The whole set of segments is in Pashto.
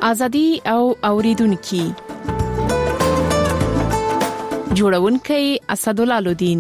ازادي او اوریدونکو جوړونکي اسدالله الدین.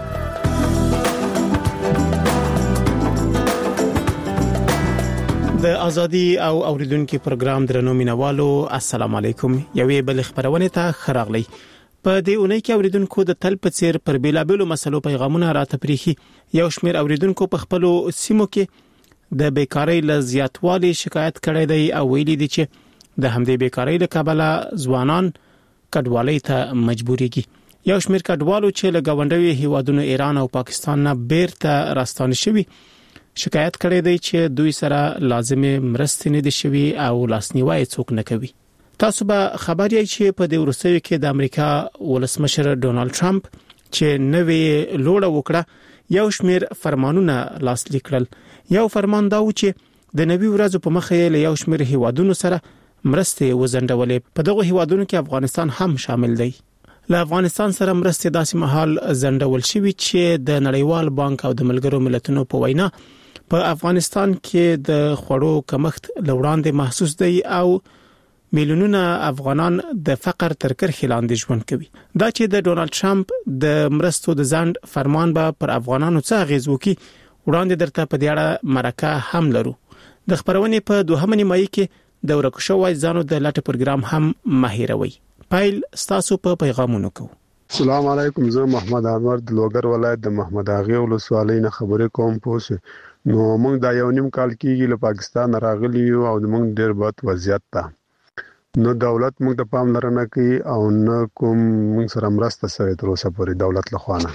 د ازادي او اوریدونکو پروګرام درنو مینوالو السلام علیکم. یوې بل خبرونه ته خراغلی. په دې اونۍ کې اوریدونکو د تل په څیر پر بیلابلو مسلو پیغامونه راتپریخي. یو شمېر اوریدونکو په خپل سیمو کې د بیکاری له زیاتوالي شکایت کړی دی او ویلي دي چې د همدې بیکاری له کبله ځوانان کډوالۍ ته مجبوريږي. یو شمېر کډوالو چې له غونډوي هیوادونو ایران او پاکستان نه بیرته راستانه شوي شکایت کړی دی چې دوی سره لازمه مرستې نه دي شوي او لاسنیوي څوک نه کوي. تاسو به خبر یې چې په دې ورسوي کې د امریکا ولسمشر ډونالد ټرمپ چې نوې لوړه وکړه یو شمېر فرمانونه لاسلیک کړل. یو فرمان دا و چې د نوي ورځو په مخه له یو شمېر هیوادونو سره مرستې وزندولې. په دغه هیوادونو کې افغانستان هم شامل دی. له افغانستان سره مرستې داسې مهال زندول شوی چې د نړیوال بانک او د ملګرو ملتونو په وینا په افغانستان کې د خوړو کمښت لوړاندې محسوس دی او میلیونونه افغانان د فقر تر کرښې لاندې ژوند کوي. دا چې د ډونالد ټرمپ د مرستو د ځنډ فرمان به پر افغانانو څه اغیز وکړي وړاندې درته په دې اړه مرکه هم لرو. د خبرونې په دوهمه نیمایي کې د ورکو شوی ځانو د لاټ پروګرام هم ماهیروي. پایل ستاسو په پیغامونو کو. السلام علیکم. زه محمد انور د لوګر ولایت د محمد اغه ولسوالۍ نه خبرې کوم. پوه نو موږ دا یو نیم کال کېږي له پاکستان راغلی یو او موږ ډېر بد وضعیت ته نو دولت موږ ته پاملرنه کوي او نه کوم موږ سره مرسته سره تر اوسه پورې دولت لخوانه.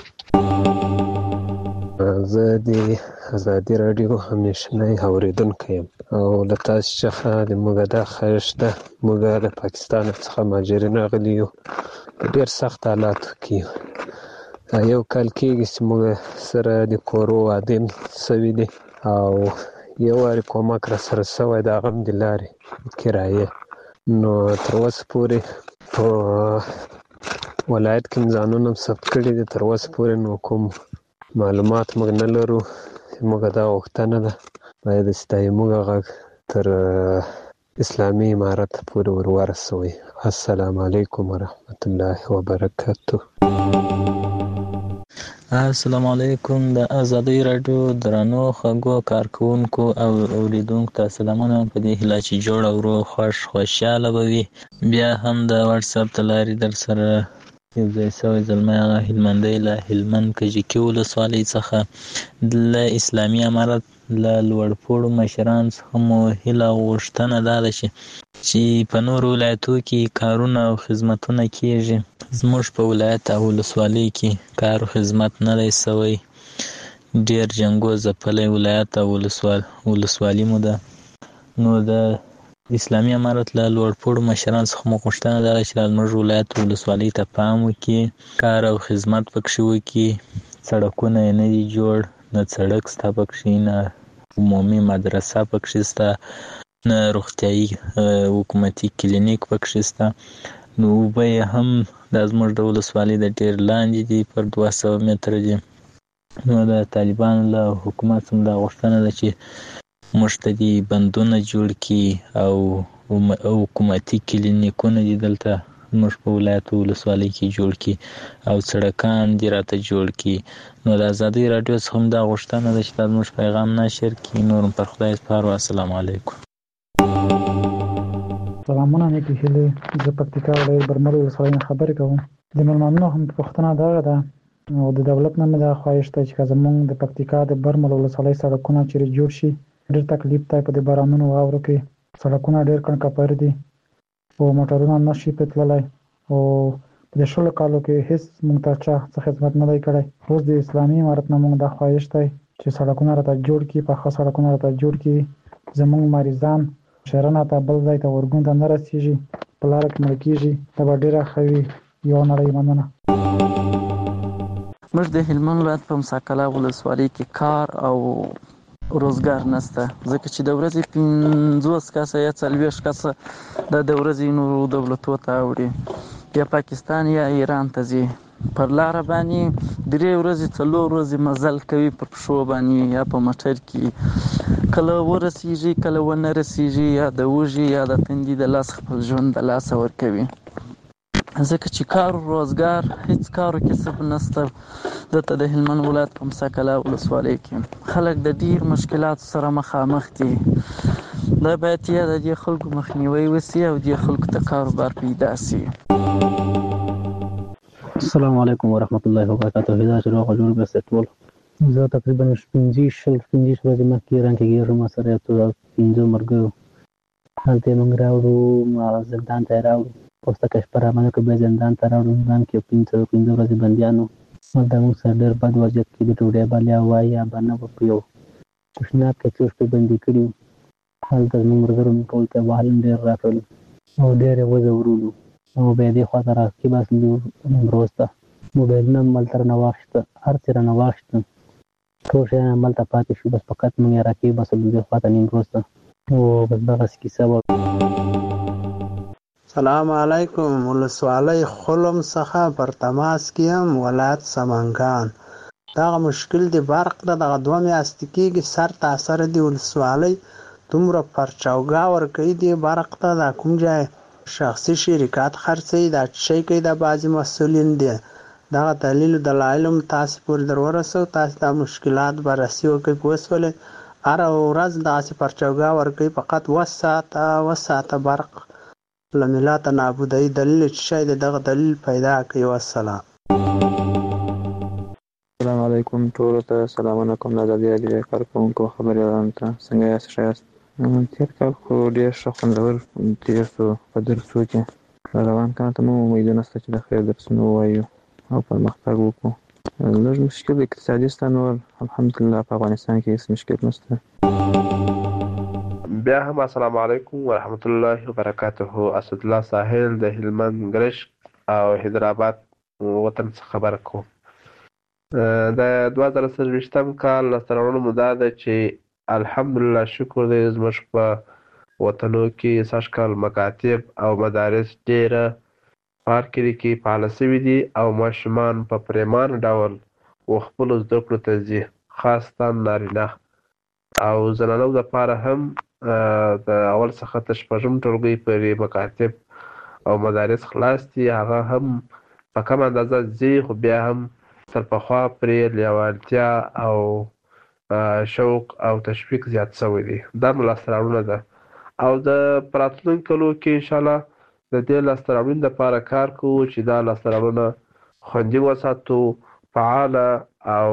زه د ازادي رادیو همیشنی اوریدونکی یم او له تاسو څخه د موږ د خښته موږ له پاکستان څخه مهاجرین راغلي یو ډېر سخت حالات کې یو کال کېږي چې موږ سره د کورو عادم سوي دي او یو واري کومک را سره سوی د غم د لارې کرایه نو تر اوسه پورې په ولایت کې ځانونه ثبت کړي دي. تر اوسه پورې نو کوم معلومات موږ نه لرو. موږ دا غوښتنه ده باید چې موږ غږ تر اسلامي امارت پورې ورسوي. السلام علیکم ورحمت الله وبرکاته. السلام علیکم. د ازادي رادیو درنو خغو کارکونکو او اوریدونکو ته سلامونه په دې هیله چې جوړ او روغ خوشاله بوي. بیا هم د واتس اپ تلاري در سره یو ځای سوی زلمه هلمندی له هلمند کجکي ولسوالۍ څخه د اسلامي امارت له لوړپوړو مشران څخه مو هیله غوښتنه دا ده چې په نورو ولایتو کې کارونه او خدمتونه کیږي. زموږ په ولایت او ولسوالۍ کې کار او خدمت نه دی سوی. ډېر جنګو ځپلی ولایت او ولسوالي مو ده. نو د اسلامي امارت له لوړپوړو مشران څخه مو غوښتنه دا ده چې زموږ ولایت او ولسوالۍ ته پام وکړي، کار او خدمت پکښې وکړي. سړکونه یې نه دي جوړ، نه سړک شته پکښې، نه عمومي مدرسه پکښې شته، نه روغتیایي حکومتي کلینیک پکښې شته. نو اوبه یې هم دا زموږ د ولسوالۍ د ډېر لاندې دي، پر 200 متره دي. نو د طالبانو له حکومت هم دا غوښتنه ده چې موږ ته دي بندونه جوړ کړي او حکومتي کلینیکونه دي دلته موږ په ولایت او ولسوالۍ کې جوړ کړي او سړکان دي راته جوړ کړي. نو د ازادي رادیو څخه هم دا غوښتنه ده چې دا زموږ پیغام نشر کړي. نور هم پر خدای سپارو. السلام علیکم. سلامونه نیکی هیلې. زه پکتیکا ولایت برمل ولسوالۍ نه خبرې کوم. د مېلمانونو هم پوښتنه دغه ده او د دولت نه مې دا خواهش دی چې که زموږ د پکتیکا د برمل ولسوالۍ سړکونه چیرې جوړ شي. ډېر تکلیف دی په دې بارانونو واورو کې. سړکونه ډېر کڼکپر دي او موټرونه نه شي پرې تللی او په دې 16 کالو کې هېڅ موږ ته چا څه خدمت نه دی کړی. اوس د اسلامي امارت نه موږ دا خواهش دی چې سړکونه راته جوړ کړي، پاخه سړکونه راته جوړ کړي. زموږ مریضان شهرونه ته بل ځای ته ورګون ته نه رسېږي، په لاره کې مړه کېږي. دا به ډېره ښه وي. یو نړۍ مننه. موږ د هلمند ولایت په مساکله ولسوالۍ کې کار او روزګار نشته، ځکه چې د ورځې 50 کسه یا 40 کسه د ورځې نورو دولتو ته اوړي، یا پاکستان یا ایران ته ځي. پر لاره باندې 3 ورځې 4 ورځې مزل کوي په پښو باندې یا په موټر کې. کله ورسیږي کله ونه رسیږي، یا د وږي یا د تندي د لاس خپل ژوند د لاسه ورکوي. ځکه چې کار روزګار هیڅ کار او کسب نشته دلته د هلمند ولایت په مسکله ولسوالۍ کې. خلک د ډیر مشکلاتو سره مخامخ دي. دا باید یا د دې خلکو مخنیوي وسي او د خلکو ته کاروبار پیدا سي. السلام علیکم ورحمت الله وبرکاته. دا چې روغ جوړ به ټول زه تقریبا 15 ورځې مخکې رانکېږم سره یو 15 مرګو هلته موږ راوړو زندان ته راوړو پوسټه کشپره باندې کې به زندان ته راوړو زندان کې 15 ورځې بنديانو دا موږ سره ډېر بد وضعیت کې د ټوډه باندې وای یا باندې په یو کوښنات کې څه په بندي کړو. هلته موږ مرګرو ټول ته وحالم ډېر راکړل او ډېر وځورولو او به دې خاطر راځي بس وروسته موبایل نه ملتر نه واخته هر څه نه واخته ټول شي نه ملته پاتې شو بس فقط موږ راکې بس دې خاطر نیم وروسته او بس دغه کیسه و. سلام علیکم. ولسوالۍ خلم څخه پر تماس کیم ولایت سمنګان. دا مشکل دی برق دغه 2 میاشتې کېږي سر تاثر دی ولسوالۍ دومره پرچاوګا ورکوي دی برق ته دا کوم ځای شخصي شرکت خرڅوي دا شي کوي د بعضې مسؤلین دی. دغه دلیل دلایلم تاسو پورې در ورسو تاسو دا مشکلات بررسي وکړئ په وسوله هر ورځ داسې پرچاوګا ورکوي فقط 2 ساعته برق له ملت نابودۍ دلیل شي دغه دلیل پیدا کوي. والسلام. السلام علیکم ټول ته سلامونه کوم. د دې کارکونکو خبريالانو ته څنګه یاست؟ تیر کال خو ډېر ښه خوندور تیر شو په درسو کې روان کار ته مو امیدونه شته چې د خیر درسونه ووایو او پرمختګ وکړو. لږ مشکل اقتصادي شته نور الحمدلله په افغانستان کې هیڅ مشکل نشته. بیا هم السلام علیکم ورحمت الله وبرکاته. اسد الله ساحل د هلمند ګرش او حیدرآباد وطن څخه خبر کوم. د 2023 کال لسترونو مدا ده چې الحمدلله شکر دی زموږ په وطنو کې سږکال مکاتب او مدارس ډیره پارکري کې فعال شوي دي او ماشومان په پریمانه ډول خپلو زده کړو ته ځي خاصتا نارینه او زنانو دپاره هم د اول څخه تر 6 ټولګۍ پورې مکاتب او مدارس خلاص دي. هغه هم په کم اندازه ځي خو بیا هم تر پخوا پرې لیوالتیا او شوق او تشویق زیات شوی دی. دا مو لاسته راوړنه ده او د راتلونکي کلو کې انشاءالله د دې لاسته راوړنې دپاره کار کوو چې دا لاسته راوړنه خوندي وساتو فعاله او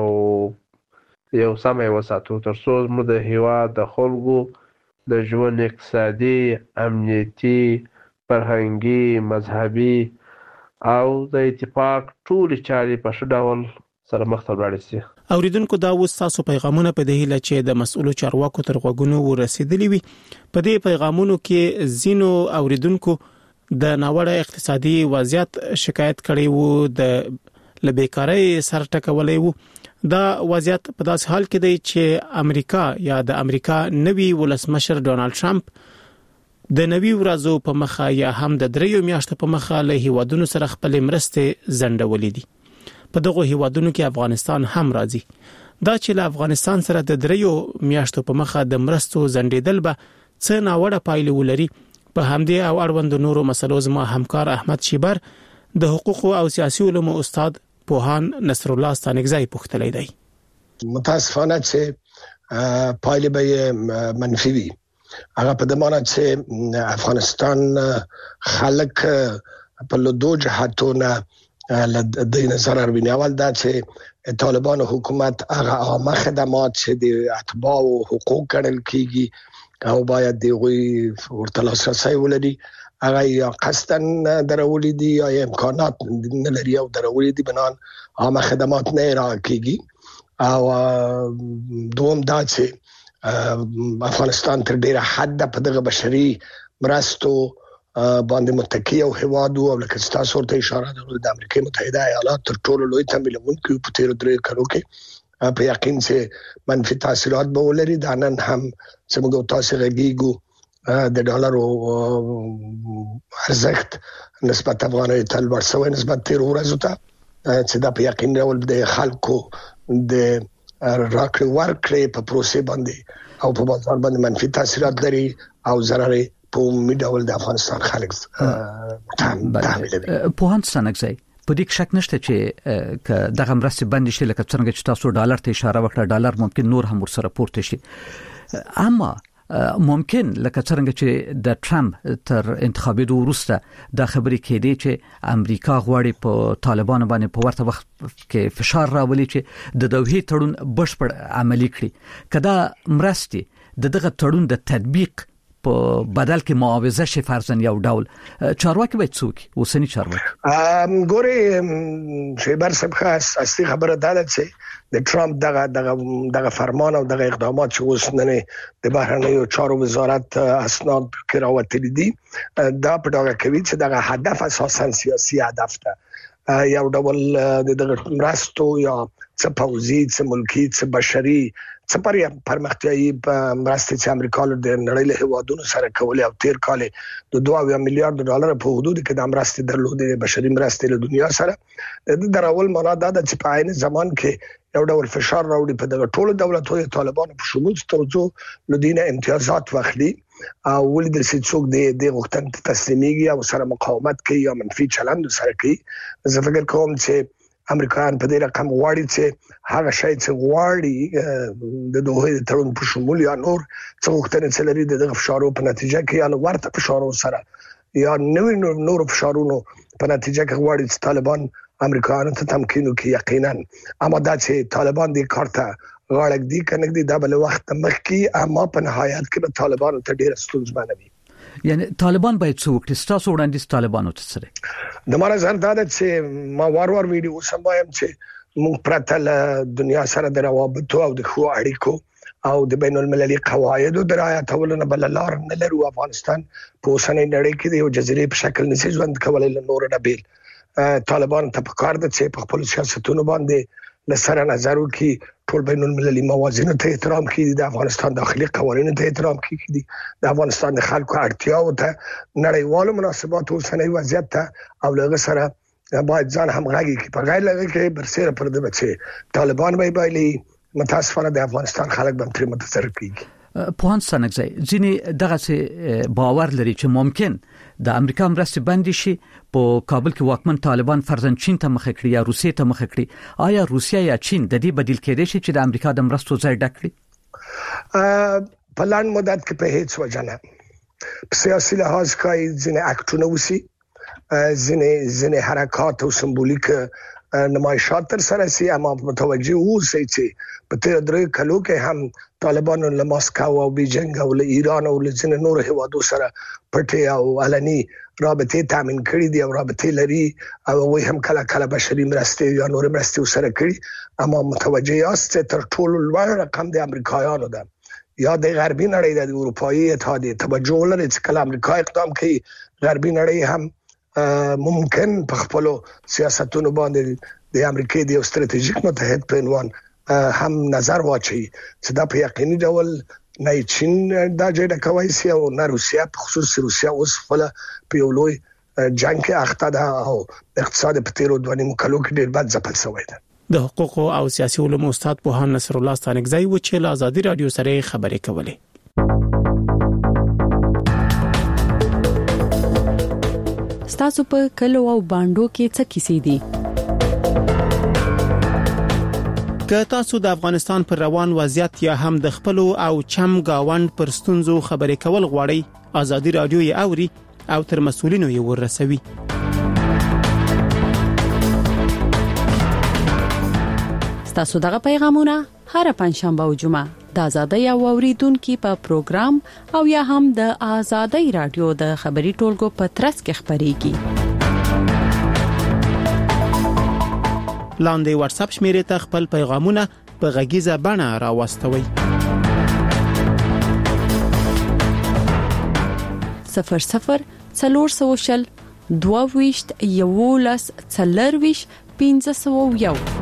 یو سمه وساتو تر څو زموږ د هېواد د خلکو د ژوند اقتصادي امنیتي فرهنګي مذهبي او د اتفاق ټولې چارې په ښه ډول سره مخته ولاړې شي. اوریدونکو دا اوس تاسو پیغامونه په دې هیله چې د مسؤلو چارواکو تر غوږونو ورسېدلي وي. په دې پیغامونو کې ځینو اوریدونکو د ناوړه اقتصادي وضعیت شکایت کړی وو د لبیکارۍ سر ټکولې وو. دا وضعیت په داس حال کې دی چې امریکا یا د امریکا نوی ولسمشر ډونالد ټرمپ د نوی ورځو په مخه یا هم د 3 میاشتو په مخه له هیوادونو سره خپل مرستې زندولې دي. په دغه هیوادونو کې افغانستان هم راځي. دا چې له افغانستان سره د 3 میاشتو په مخه د مرستو زندیدل به څه ناوړه پایلې ولري په همدې او اړوند نورو مسلو زما همکار احمد شیبر د حقوق او سیاسي علومو استاد پوهان نصر الله ستانګزای پوښتلی دی. متاسفانه چې پایلې به منفي وي. هغه په دې معنی چې افغانستان خلک په لدو جهاتونه د نظر اړوي. اول دا چې طالبان حکومت هغه عامه خدمات چې د اتباع او حقوق ګڼل کیږي او باید دوی ورته لاسرسي ولري هغه یا قصدن درولې دي یا امکانات نه لري او درولې دي بنان عامه خدمات نه راکېږي. او دوم دا چې افغانستان تر ډیره حد په دغه بشري مرستو باندې متکی او هوادو او لکه تاسو ورته اشاره درلوده د امریکا متحده ایالات تر ټولو لوی تمویلونکو په تیر 3 کلو کې په یقین چې منفي تاثیرات به ولري. دا نن هم چې موږ تاسو غږیږو د ډالرو ارزښت نسبت افغانۍ ته لوړ شوی نسبت تیر ورځو ته چې دا په یقین ډول د خلکو د راکړې ورکړې په پروسې باندې او په بازار باندې منفي تاثیرات لري او ضرر په عمومي ډول د افغانستان خلک تحمیلوي. پوهاند سنګزی په دې شک نشته چې دغه مرستې بند شي، لکه څنګه چې تاسو ډالر ته اشاره وکړه، ډالر ممکن نور هم ورسره پورته شي، اما ممکن لکه څنګه چې د ټرمپ تر انتخاباتو وروسته د خبرې کېدې چې امریکا غواړي په طالبانو باندې په ورته وخت کې فشار راولي چې د دوحې تړون بشپړ عملی کړي، کدا مرستې دغه تړون د تطبیق په بدل کې معاوضه شي فرضاً یو ډول، چارواکي باید څوک اوسنی چارواکي ګوري شیبر صاحب اصلي خبره ده چې د ټرمپ دغه فرمان او دغه اقدامات چې اوس نه د بهرنیو چارو وزارت اسناد کې راوتلي دي دا په ډاګه کوي چې دغه هدف اساساً سیاسي هدف ده، یو ډول دغه مرستو یا څه پوځي څه ملکی څه بشري څه پرمختیايي مرستې چې امریکا له نړۍ له هیوادونو سره کولې او تیر کال د 2 میلیارډ ډالر په حدود کې د مرستې درلودې بشري مرستې له دنیا سره د درول معنا دا ده چې په عین زمان کې یو ډول فشار راوړي په دغه ټولو دولتونو طالبانو په شمول ترڅو لدينه امتیازات واخلي او ولید چې څوک د غوښتنې تسلیميږي او سره مقاومت کوي یا منفي چلند سره کوي. زه فکر کوم چې امریکایان په دې رقم غواړي چې هغه شی چې غواړي د دوه تړون په شمول یا نور څه غوښتنې چې لري د فشارو په نتیجه کې یا ورته فشارو سره یا نور فشارونو په نتیجه کې غواړي چې طالبان امریکایانو ته تمکینو کې یقینا اما دا چې طالبان دې کارته غاړه دي کنه دي دا بل وخت مخکې اما په نهایت کې به طالبان ته ډیر ستونزمن وي. یعنی طالبان باید څوک تاسو وړاندې طالبانو ته سره د ماره ځان دا چې ما وار ویډیو سمایم چې موږ پرته دنیا سره د روابطو او د خو اړیکو او د بین المللي قواعدو د رعایتولو نه بل لار نه لرو. افغانستان په اوسنۍ نړۍ کې د یو جزیرې په شکل نشي ژوند کولای له نور نه بیل. طالبان ته پکار ده چې په خپل سیاستونو باندې لسره نظر وکړي، ټول بین المللي موازینو ته احترام کړي، د افغانستان داخلي قوانینو ته احترام کړي، د افغانستان د خلکو اړتیاو ته نړیوالو مناسباتو اوسنۍ وضعیت ته او له سره باید ځان همغږي کړي. په غیر لږ کې برسره پر دې بچي طالبان به بایلي متاسفانه د افغانستان خلک به تر متاثر کیږي. پوهاند سنګزی ځینې دغه باور لري چې ممکن د امریکا مرستې بند شي، په کابل کې واکمن طالبان فرضاً چین ته مخ کړي یا روسیې ته مخ کړي، آیا روسیا یا چین د دې بدیل کېدای شي چې د امریکا د مرستو ځای ډک کړي؟ په لاندې مدت کې په هیڅ وجه نه په سیاسي لحاظ کې ځینې اکټونه وسی، ځینې حرکات او سمبولیک نمایشات تر سره سي، اما متوجه اوسئ چې په تیر درې کلو کې هم طالبانو له ماسکو او بیجینګ او له ایران او له ځینې نور هیوادو سره پټي او علني رابطې تامین کړې دي او رابطې لري او وایي هم کله بشري مرستې یا نور مرستې سره کړي. اما متوجه یاست تر ټولو لوړ رقم د امریکایانو ده یا د غربي نړۍ د اروپאי اتحادیه توجه لري چې کله امریکا اقدام کوي غربي نړۍ هم ممکن په خپل سیاستونو باندې د امریکای د استراتیژیک متحد په عنوان هم نظر واچي چې دا په یقیني ډول نه چین دا جوړه کوي سي او نه روسیا، په خصوص روسیا اوس خپل په یو لوی جنگ کې اخته ده او اقتصاد په تیرو 2 کلو کې ډیر بد ځپل شوی ده. د حقوقو او سیاسي علومو استاد پوهان نصر الله ستانکزی و چې له ازادي رادیو سره خبرې کولې. تاسو په کلو او باندو کې څه کیسې دي؟ که تاسو د افغانستان پر روان وضعیت یا هم د خپل او چم گاوند پر ستونزو خبرې کول غواړئ، ازادي رادیو یې اوري او تر مسؤلینو یې ورسوي. تاسو دغه پیغامونه هر پنځشنبه او جمعه د ازادۍ او اوریدونکو په پروګرام او یا هم د ازادۍ رادیو د خبري ټولګو په ترڅ کې خبريږي. لاندې واتس اپ شمیرې ته خپل پیغامونه په غږیزه بڼه راوستوي. 00 400 22 11 40 1501.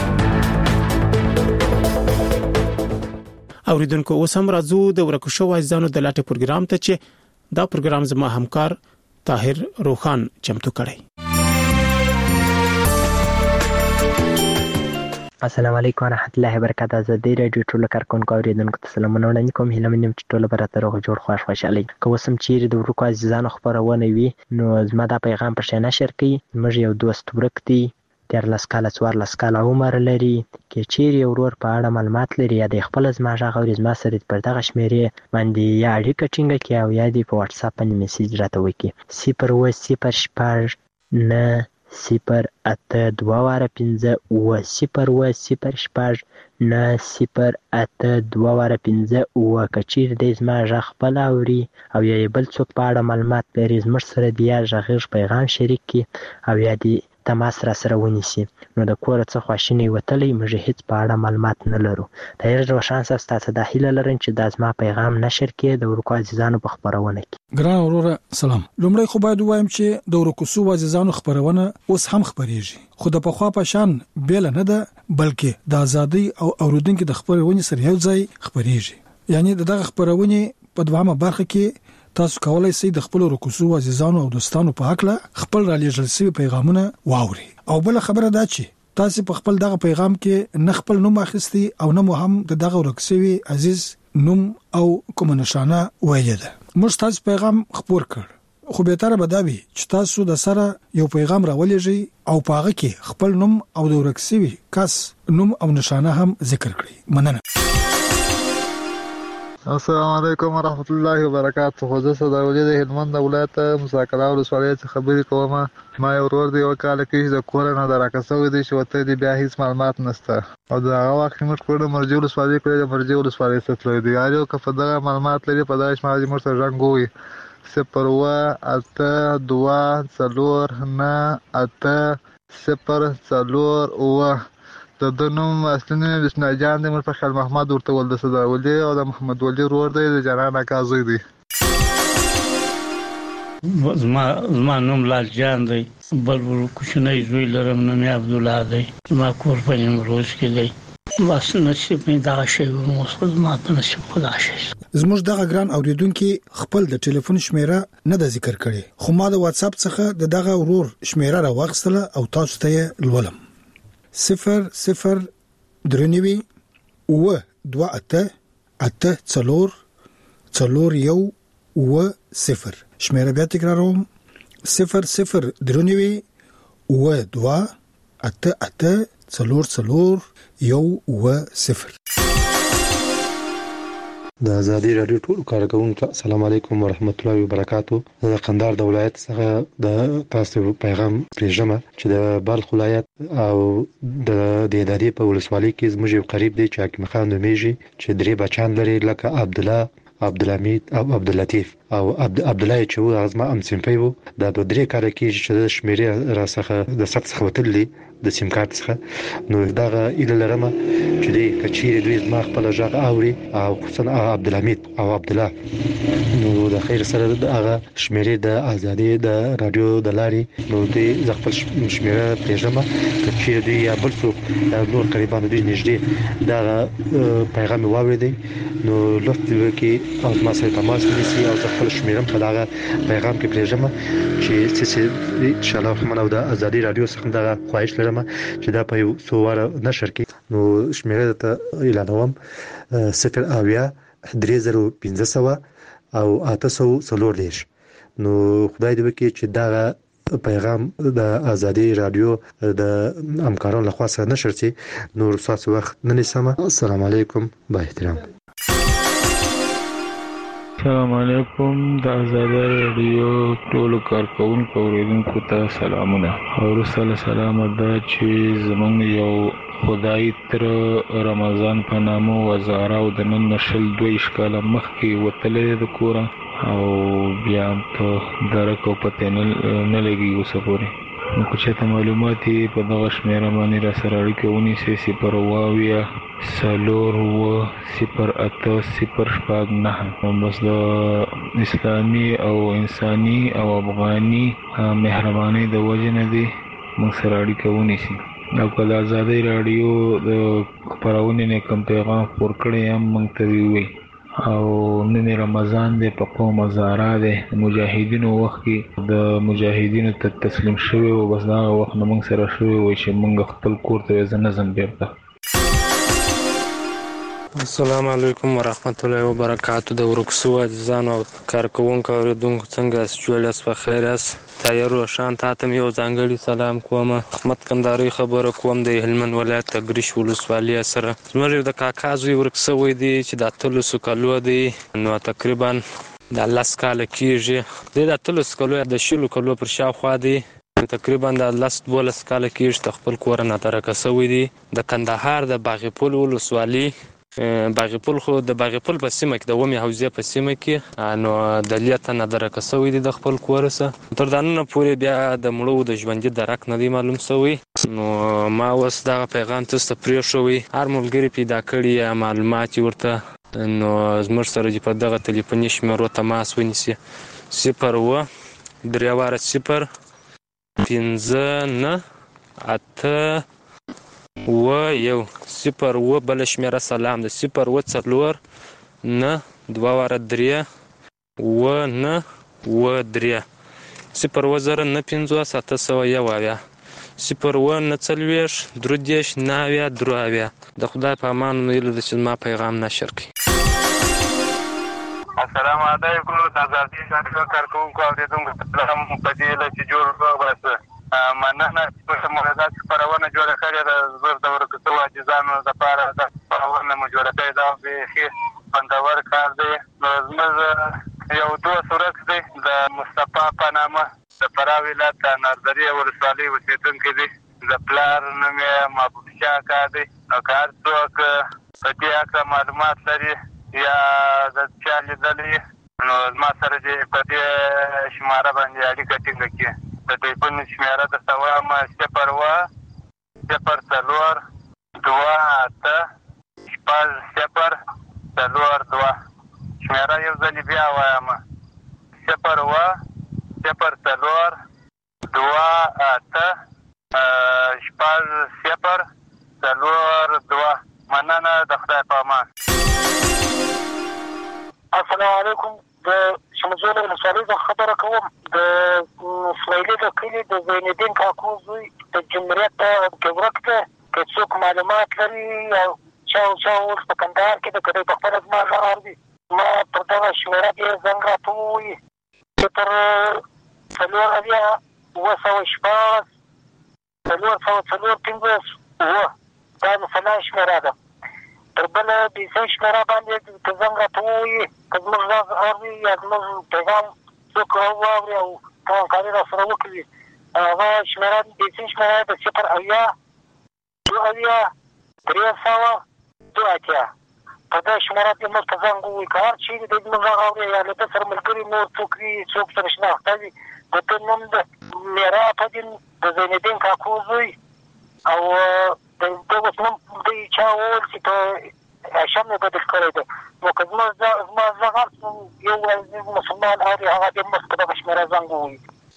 اوریدونکو اوس هم راځو د ورکو شو ځانو د لاټه پروګرام ته چې دا پروګرام زما همکار طاهر روخان چمتو کړی. السلام علیکم ورحمت الله وبرکاته. ازادي راډیو ټولو کارکونکو اوریدونکو ته سلامونه وړاندې کوم. هیله مې چې ټول به راته روغ جوړ خوشحالي. که اوس هم چیرې د ورکو عزیزانو خپرونه وي نو زما دا پیغام پر شي نشر کړئ. زموږ یو دوست ورک دی، 13 کاله 14 کاله عمر لري. که چیرې یو ورور په اړه معلومات لري یا د خپل زما غږ اوري، زما سره پر دغه شمیرې باندې یا اړیکه ټینګه کړي او یا دې په واتس اپ باندې میسج راته وکړي. 08069 082 08069 که چیرې دی زما غږ خپل اوري او یا بل څوک په اړه معلومات لري، زموږ سره د یا غږیز پیغام شریک کړي او یا د تماس را سره ونیسي. نو د کوره څه خواشینی وتلی، موږ هیڅ په اړه معلومات نه لرو. طاهر روشن صاحب، تاسو د هیله لرئ چې دا زما پیغام نشر کړي د ورکو عزیزانو په خپرونه کې. ګران وروره سلام. لومړی خو باید وایم چې د ورکو سو عزیزانو خپرونه اوس هم خبريږي، خو د پخوا په شان بیل نه ده، بلکې د ازادي او اوریدونکو د خبرونه سره یو ځای خبريږي. یعنی دغه خبرونه په دوامه برخه کې تاسو کولای شئ د خپل رکوسو عزیزانو او دوستانو په حق له خپل را لېږل شوی پیغامونه واوري. او بل خبره دا چې تاسو په خپل دغه پیغام کې نه خپل نوم اخیستي او نه مو هم دغه ورکسوي عزیز نوم او کوم نشانه ویل ده. موږ تاسو پیغام خبر کړ، خو به تر بداوي چې تاسو د سره یو پیغام راولېږي او پاغه کې خپل نوم او د ورکسوي کس نوم او نشانه هم ذکر کړئ. مننه. السلام علیکم ورحمت الله وبرکاته. خو زه صداولي د هلمند ولایت مساکلا ولسوالۍ څخه خبرې کوم. ما یو ورور دی یو کال کې د کور نه دراکسوي دی چې وته دی بیا هیڅ معلومات نشته او دا هغه وخت موږ کړو مرجو ولسوالۍ کې د مرجو ولسوالۍ څخه دی. یارو که په دغه معلومات لري په داش مالي مرته رنګوي 082298040 د نوم اصلي نوم بسم جان دی. مر په خل محمد ورته ول د صداولي او د محمد ولی ورور دی د جنان اکازوی دی. زما نوم لال جان دی، بل کوچنی زوی لرم نوم عبد الله دی. ما کور په نیمروز کې دی. بس نصیب مې دا شی وموسد ما ته نصیب خدا شي. زموږ دغه ګران اوریدونکو خپل د ټلیفون شمیره نه د ذکر کړي، خو ما د واتس اپ څخه دغه ورور شمیره راوغستله او تاسو ته لولم. 0092884 شمیره بیا تکراروم 0092884 د ازادي رادیو ټول کارکونکو السلام علیکم ورحمت الله وبرکاتو. د قندهار د ولایت څخه د تاسو پیغام پریژمه چې د بلخ ولایت او د دادی په ولسوالۍ کې زموږ قریب دی چې حکیم خان نومیږي چې درې بچان لري لکه عبد الله، عبدالحمید او عبداللطیف او عبد الله چې هو ازما ام سیمپي وو. دا د درې کال کې چې د شمیرې را څخه د سخت څخه وتلې د سیم کارت څخه. نو دغه اله لرمه چې د کچیر دوی زما خپل ژغ اوري او خصوصا عبدالحمید او عبد الله. نو د خیر سره دغه شمیرې د ازادي د رادیو د لاري نو د خپل شمیره پیژمه کچیر دوی یا بل څوک نور قریبان دوی نږدې دغه پیغام واوریدي نو لوست وکي او ما سره تماس ونیسي او خپل شمیرم په دغه پیغام کې پیژمه چې ان شاء الله الرحمن او د ازادي رادیو څخه دغه خواهش لرم چې دا په یو سواره نشر کې نو شمیره ته اعلانوم 0 او 840. نو خدای دې وکړي چې دا پیغام د ازادي رادیو د همکارانو لخوا سره نشر شي. نور تاسو وخت نه نیسم. السلام علیکم با احترام. السلام علیکم. د ازادي رادیو ټول کارکونکو اوریدونکو ته سلامونه. او رسول سلام ده چې زمونږ یو خدای تر رمضان په نامو وزاره او د نن نشل 2 کال مخکې وتلې د کورا او بیا ته درکو پته نه لګي اوس پورې. نو که چېرته معلومات په دغه شمیره باندې را سره اړیکه ونیسئ 080080809. بس د اسلامي او انساني او افغاني مهرباني د وجه نه دي موږ سره اړیکه ونیسئ. او کله ازادي رادیو د خبرونه نه کوم پیغام خپور کړی هم موږ ته وی او نن رمضان دی په قوم زارا دی مجاهدینو وخت کې د مجاهدینو ته تسلیم شوی او بس دا وخت موږ سره شوی و چې موږ خپل کور ته ځنه بیرته السلام علیکم ورحمت الله وبرکاتو. د ورکسو عزیزانو او کارکوونکو اوریدونکو څنګه یاست؟ جوړ یاست؟ په خیر یاست؟ تایر روشان تاته مې یو ځانګړي سلام کوم. احمد کندهاري خبره کوم د هلمند ولایت تګریش ولسوالۍ سره. زموږ د کاکا زوی ورک شوی دی چې د 13 کالو دی، نو تقریبا د 10 کاله کېږي. د 13 کالو د 20 کالو پر شاوخوا دی، تقریبا د 12 کاله کېږي د خپل کور نه درکه شوی دی. د کندهار د باغپل ولسوالۍ باغپل، خو د باغپل په سیمه کې د ومې حوزې په سیمه کې نو د لیته نه درکه شوی دی د خپل کور څخه. تر دا نن پورې بیا د مړو د ژوندي درک نه دی معلوم شوی. نو ما اوس دغه پیغام تاسو ته پرېښوی، هر ملګري پیدا کړي یا معلومات ورته، نو زموږ سره په دغه تلیفوني شمیرو تماس ونیسي 0 3 0 5 9 8 1 0 بل شمیره سلام د 0 4 9 2 3 9 3 0 0 9 5 7 1 0 9 40 درودیش 9 دروازه. د خدای په امان ویل د چې ما پیغام نشر کړي. السلام علیکم. د ازادي رادیو کارکوونکو اوریدونکو سلام په دې لږ جوړ وباسه. مننه چې موږ د خبرونه جوړه کړې ده. زه د ورکسو عاجزانو لپاره د خبرونه مو جوړه کړې ده، به خوندور کار دی. زموږ یو دوست ورک دی د مصطفی په نامه، د فراه ولایت د نردري ولسوالۍ اوسېدونکی دی. د پلار نوم یې محبوب شاه اکا دی. او که هر څوک په دې هکله معلومات لري یا د چا لیدلی، نو زما سره دې په دې شماره باندې اړیکه ټینګه کړي. د ټلیفون شمیره درته وایم 0 0 4 2 8 0 0 2. شمیره یو ځلې بیا وایم 0 0 4 2 8 0 0 2. مننه، د خدای په امان. السلام علیکم. د شمزول ولسوالۍ څخه خبره کوم. د اسماعیلي د کلي د زینالدین کاکو زوی د جمهوریت کې ورک دی. که څوک معلومات لري او چا اوس په کندهار کې د کدی په خپله زما غږ اوري، ما پر دغه شمیره کې زنګ راته ووایي 0 4 4 5 دا د فلان شمیره ده. تر بله بیسۍ شمیره باندې که زنګ راته ووایي، که زموږ غږ اوري یا زموږ پیغام څوک واوري او همکاري را سره وکړي، هغه شمیره بیسۍ شمیره د 0 2 3 2 په دې شمیره کې موږ ته زنګ ووایي. که هر چیرې د زموږ غږ اوري یا له ده سره ملګري نور څوک وي، څوک سره شناخته وي، د ده نوم د میرا پدین د زینالدین کاکو زوی او د اوس نوم دوی چا وویل چې په هاشم یې بدل کړی دی. نو که زما غږ یو عزیز مسلمان اوري، هغه دې موږ په دغه شمیره زنګ ووایي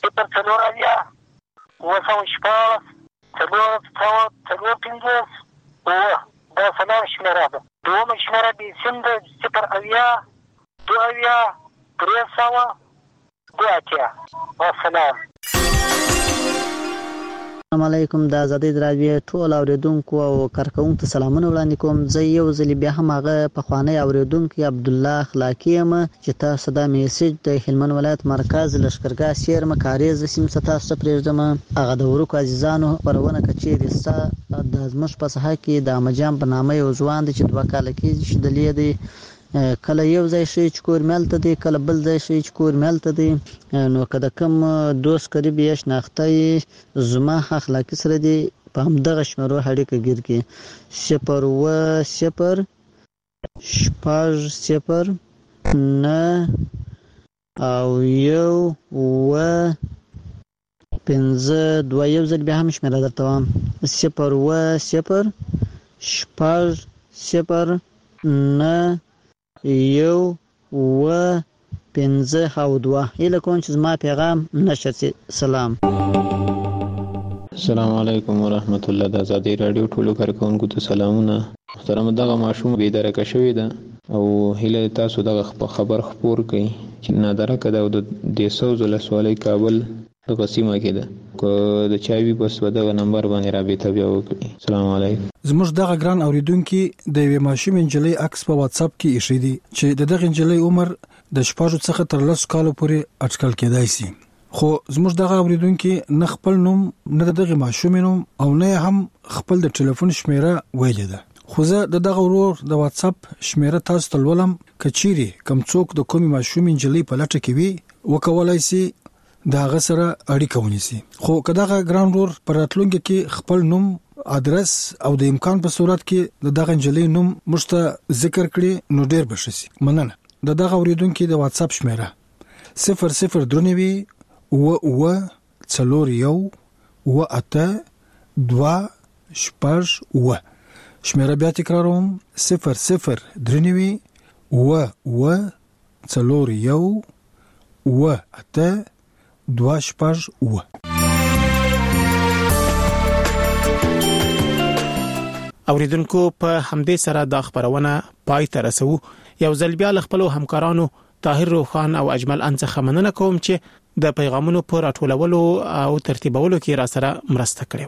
0 4 4 دا فلان شمیره ده. دومه شمیره بیسیم ده 0 2 3 2 والسلام. السلام علیکم. د ازادي رادیو ټول اوریدونکو او کارکوونکو ته سلامونه وړاندې کوم. زه یو ځل بیا هم هغه پخوانی اوریدونکی عبدالله اخلاقی یم چې تاسو دا میسج د هلمند ولایت مرکز لشکرګاه سیرمه کاریز سیم تاسو ته پرېږدم. هغه د ورکو عزیزانو خبرونه کچېرې ستا د زموږ په ساحه کې د امجان په نامه یو ځوان دی چې 2 کاله کېږي چې دلې دی. کله یو ځای شي چې کور ملته دی، کله بل ځای شي چې کور ملته دی. نو که د کوم دوست قریب یا شناخته یې زما اخلاقي سره دی په همدغه شمیرو اړیکه ګیر کړي 0 0 0 9 او 1 5 2. یو ځل بیا هم شمیره درته وایم 0 0 0 9 1 5 او 2. هیله کوم چې زما پیغام نشر شي. سلام. السلام علیکم ورحمت الله. د ازادي رادیو ټولو کارکوونکو ته سلامونه. محترم دغه ماشوم بې درکه شوی ده او هیله تاسو دغه خبر خپور کړئ چې نادرکه ده او د 200 ولسوالۍ کابل دغه سیمه کې ده. کو د چاوي بس ودغه نمبر باندې رابطه بیا وکړي. السلام علیکم. زموږ دغه ګران اوریدونکو د یوې ماشوم انجلۍ عکس په واتس اپ کې ایښی دی چې دغه انجلۍ عمر د 6 څخه تر 10 کالو پورې اټکل کېدای شي. خو زموږ دغه اوریدونکو نه خپل نوم نه دغه ماشوم نوم او نه هم خپل د ټلیفون شمیره ویلې ده. خو زه دغه ورور د واتس اپ شمیره تاسو ته ولم کچيري کم څوک د کومي ماشوم انجلۍ په لټه کې وي وکولای شي دا غسره اړیکه ونیسي. خو کداغه ګران ورور پر راتلونکي کې خپل نوم ادرس او د امکان په صورت کې دغه انجلۍ نوم مشته ذکر کړي نو ډیر بشي. مننه. دغه اوریدونکو د واتس اپ شمیره 0039 و څلور یو و اته 2 شپږ و. شمیره بیا تکراروم 0039 و څلور یو و اته 2 شپږ و. اوریدونکو په همدې سره د خبرونه پای ته رسو. یو ځل بیا خپل همکارانو طاهر روخان او اجمل انڅخه مننه کوم چې د پیغامونو پر راټولولو او ترتیبولو کې را سره مرسته کړې و.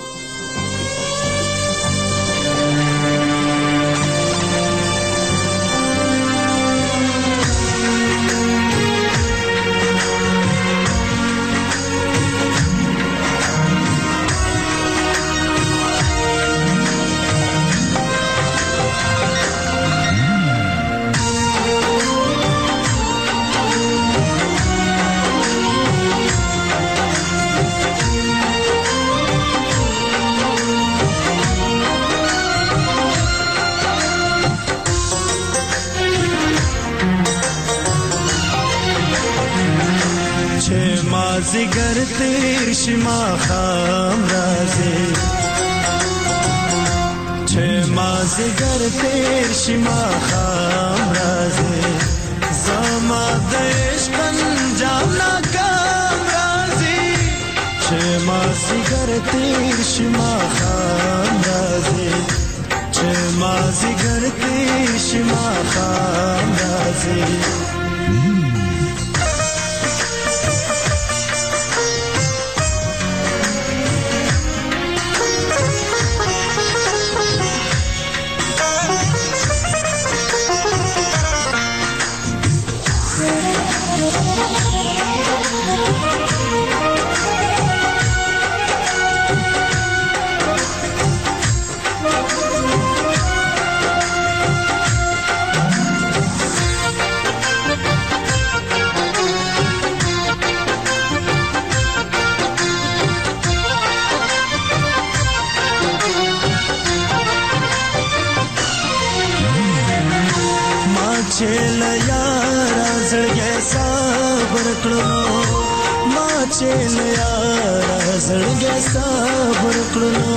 زگر تیر شما خام رازی چه ما زگر تیر شما خام رازی زما دیش پنجام ناکام رازی چه ما زگر تیر شما خام رازی چه ما زگر تیر شما خام رازی چل یارا زړګي صبر کړو ما چل یارا زړګي صبر کړو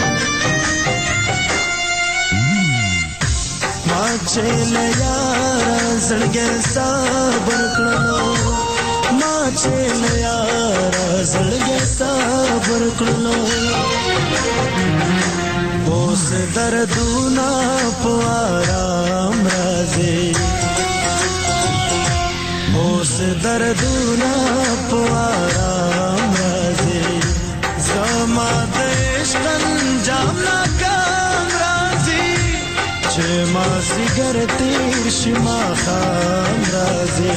ما چل یارا زړګي صبر کړو ما چل یارا زړګي صبر کړو اوس دردونه په آرام راځي اوس دردونه په آرام راځي زما د عشق انجام ناکام راځي چې ما زګر تیر شي ما خام راځي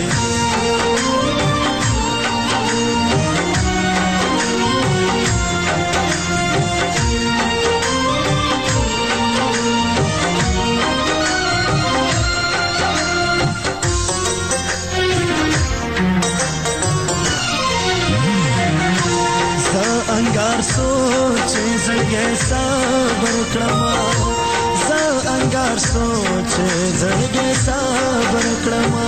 انګار سوچ زړګي صبر کړما زه انګار سوچ زړګي صبر کړما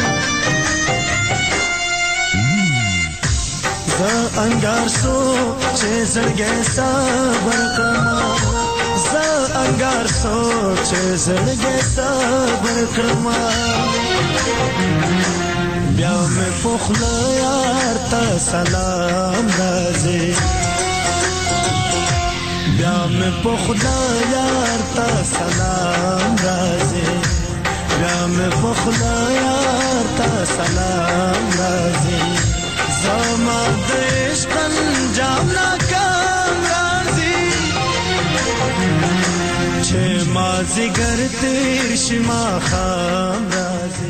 زه انګار سوچ زړګي صبر کړما زه انګار سوچ زړګي صبر کړما بیا مې پخلا یار ته سلام راځي بیا مې پخلا یار ته سلام راځي بیا مې پخلا یار ته سلام راځي زما د عشق انجام ناکام راځي چې مازیګر تیر شي ماښام راځي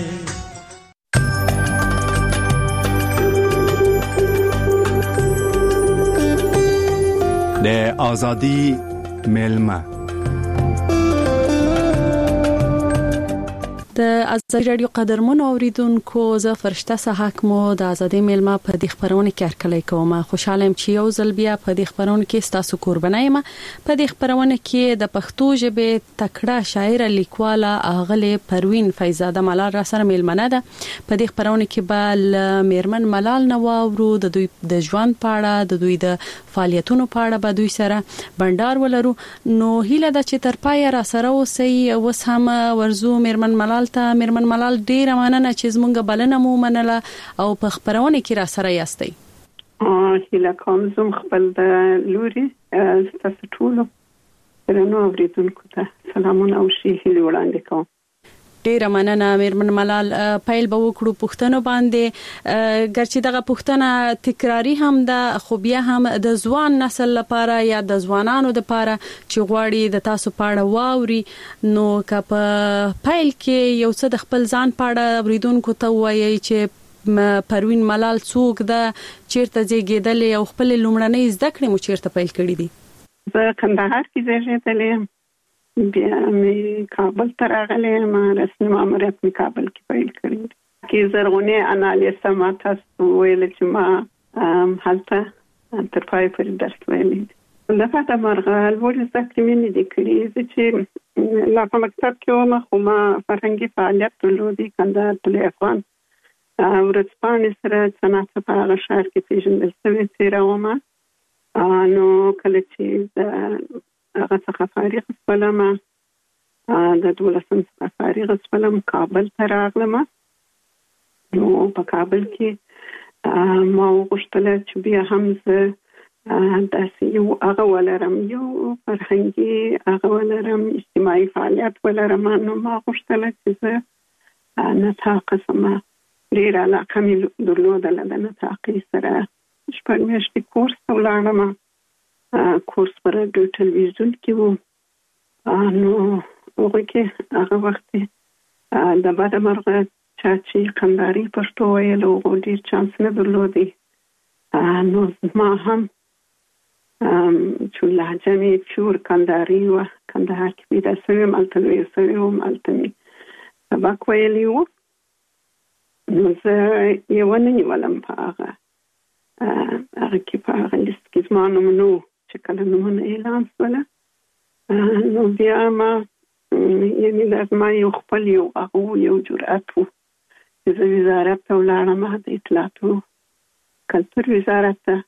د ازادي ملما د ازادي رادیو قدرمن اوریدونکو زه فرشته صحاک مو د ازادي ملما په دې خبرونه کې هرکلی کوم. خوشاله يم چې یو ځل بیا په دې خبرونه کې تاسو قربانای ما په دې خبرونه کې د پښتو ژبه تکړه شاعر لیکواله اغله پروین فیضزاده ملال را سره ملمنه ده. په دې خبرونه کې بل میرمن ملال نواورو د دوی د ژوند پاړه د دوی د فعالیتونو پاړه به دوی سره بندر ولرو. نو هیله ده چې تر پای را سره اوسئ. اوس هم ورزو میرمن ملال ډیر مننه چې زمونږ بلنه مو منله او په خبرونه کې را سره یاستئ. هیله کوم زم خپل د لوري تاسو ټول درنو اوریدونکو ته سلامونه او شي هیله وړاندې کوم. ډیر مننه میرمن ملال. پایل به وکړو پښتنو باندې ګرچې دغه پښتنه تکراری هم ده خو بیا هم د ځوان نسل لپاره یا د ځوانانو لپاره چې غواړي د تاسو پاړه واوري نو که په پایل کې یو څه د خپل ځان پاړه اوریدونکو ته وایي چې پروین ملال څوک ده چیرته زیږیدلې او خپل لومړنۍ زده کړې مو چیرته پیل کړې دي؟ زه کندهار کې زیږیدلې یم بیا مې کابل ته راغلې ما رسمي ماموریت مې کابل کې پیل کړی کې زرغونې انالیسه ما تاسو ویل چې ما هلته تر پای پورې درس ویلې لکه د مرغال ولې زده مې نه دي کړې چې لا په مکتب کې وم خو ما فرهنګي فعالیت درلودی کندهار تل افغان ورځپاڼې سره صنعت په هغه ښار کې پیژندل شوې تیره ومه نو کله چې هغه څخه فارغ شولم د 12 څخه فارغ شولم کابل ته راغلم. نو په کابل کې ما وغوښتل چې بیا هم زه داسې یو هغه ولرم یو فرهنګي هغه ولرم اجتماعي فعالیت ولرم. نو ما غوښتل چې زه نطاقه سم ډېر علاقه مې درلودله د نطاقي سره شپږ میاشتې کورس ته ولاړم. کورس پر راډیو ټلویزیون کې وو. نو هغه کې هغه وخت د بعد مرغه چې کندهاري پښتو ویل او ډېر چانس نه درلودي. نو ما هم چې لهجه مې چور کندهاري و کندهار کې پیدا شوم الته لوی شوم الته مې سبق ویلی وو. نو زه یو نه نیولم په هغه کې په هغه لیست کې زما نوم نو چې کله نومونه اعلان شول نو بیا ما یعنې لازم یو خپل یو جرأت و چې زه وزارت ته ولاړم د اطلاعاتو کلتور وزارت ته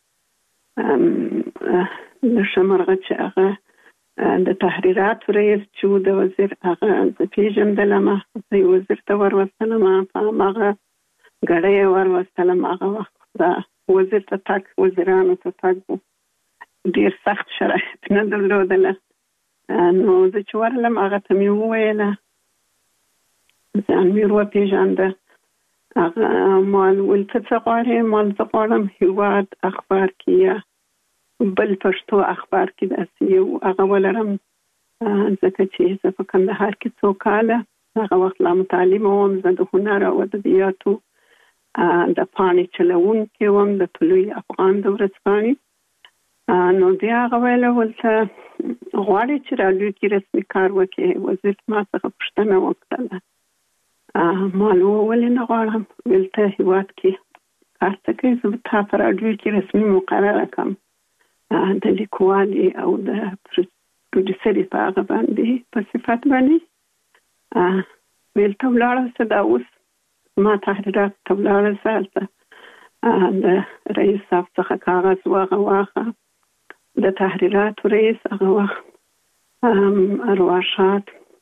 د شمرغه چې هغه د تحریراتو رئیس چې د وزیر هغه د پیژندلم زه وزیر ته وروستلم په هغه ګړی وروستلم هغه وخت دا وزیر ته تک وزیرانو ته تک ډیر سخت شرایط نه درلودله. نو زه چې ورغلم هغه ته مې وویله ځان مې وپېژانده. هغه مال ویل ته څه غواړې؟ مال زه غواړم هېواد اخبار کې یا بل پښتو اخبار کې داسې یو هغه ولرم ځکه چې زه په کندهار کې څو کاله هغه وخت لا متعلمه وم. زه د هنر او ادبیاتو د پاڼې چلوونکې وم د طلوع افغان د ورځپاڼې. نو بیا هغه ویله ولته غواړې چې راډیو کې رسمي کار وکړې؟ وزیر ما څخه پوښتنه وکړله. ما ولې نه غواړم؟ ویل ته هېواد کې کار ته کوې زه به تا په راډیو کې رسمي مقرره کړم د لیکوالې او د پروډیوسرې په هغه باندې په صفت باندې. ویل ته ولاړه شه دا اوس ما تحریرات ته ولاړه شه هلته د رئیس صاحب څخه کاغذ واخه د تحریراتو رئیس هغه وخت ارواښاد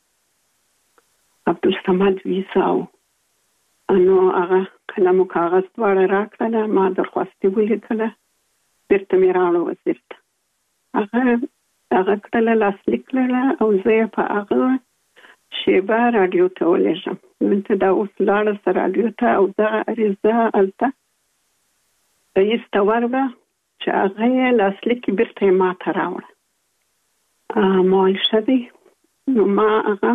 عبدالصمد ویساو. نو هغه قلم او کاغذ دواړه راکړله. ما درخواستې ولیکله بیرته مې راوړه وزیر ته. هغه کړله لاسلیک کړله او زه یې په هغه شیبه راډیو ته ولېږم. دلته دا اوس لاړه سه راډیو ته او دغه عریضه هلته رئیس ته ورغله چې هغه یې لاسلیک بیرته ما ته راوړه. ما ویل ښه دی. نو ما هغه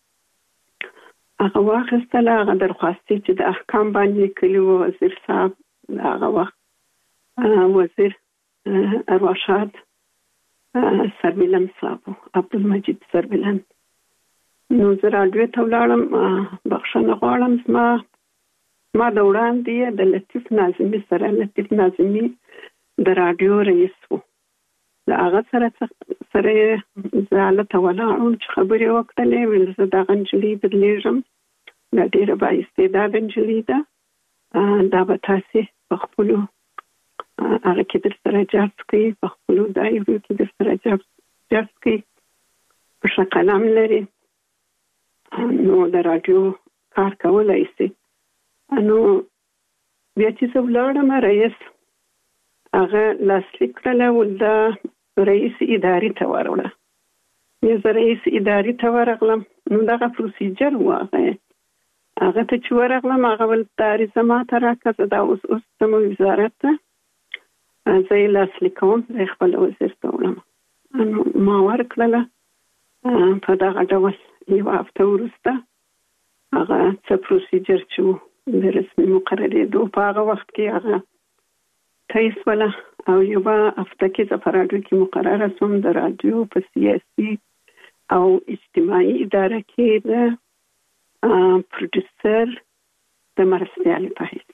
واخیستله، هغه درخواستي چې د احکام باندې کلي و وزیر صاحب هغه وخت وزیر ارواښاد سربیلن صاحب عبدالمجید سربیلن. نو زه راډیو ته ولاړم، بخښنه غواړم، ما د وړاندې د لطیف ناظمي سره، لطیف ناظمي د راډیو رئیس و، د هغه سره زه هلته ولاړم چې خبرې وکړلې. ویل زه دغه نجلۍ بدلېږم، دا ډېره بااستعداده نجلۍ ده، دا به تاسې په خپلو هغه کې در سره جذب کوي، په خپلو دایرو کې در سره جذب کوي، په ښه قلم لري، نو د راډیو کار کولی شي. نو بیا چې زه ولاړم، رئیس هغه لاسلیک کړله، دا رئیس ادارې ته ورغله. بیا زه رئیس ادارې ته ورغلم، نو دغه پروسیجر و. هغه ته چې ورغلم، هغه ویل دا عریضه ما ته راکړه، زه دا اوس ځم وزارت ته، زه یې لاسلیک کوم، زه یې خپل وزیر ته وړم. نو ما ورکړله. په دغه ډول یوه هفته وروسته هغه څه پروسیجر چې و د رسمي مقررېدو په هغه وخت کې هغه طی شوله، او یوه هفته کې زه په راډیو کې مقرره شوم، د راډیو په سیاسي او اجتماعي اداره کې د پروډوسر د مرستیالې په حیث.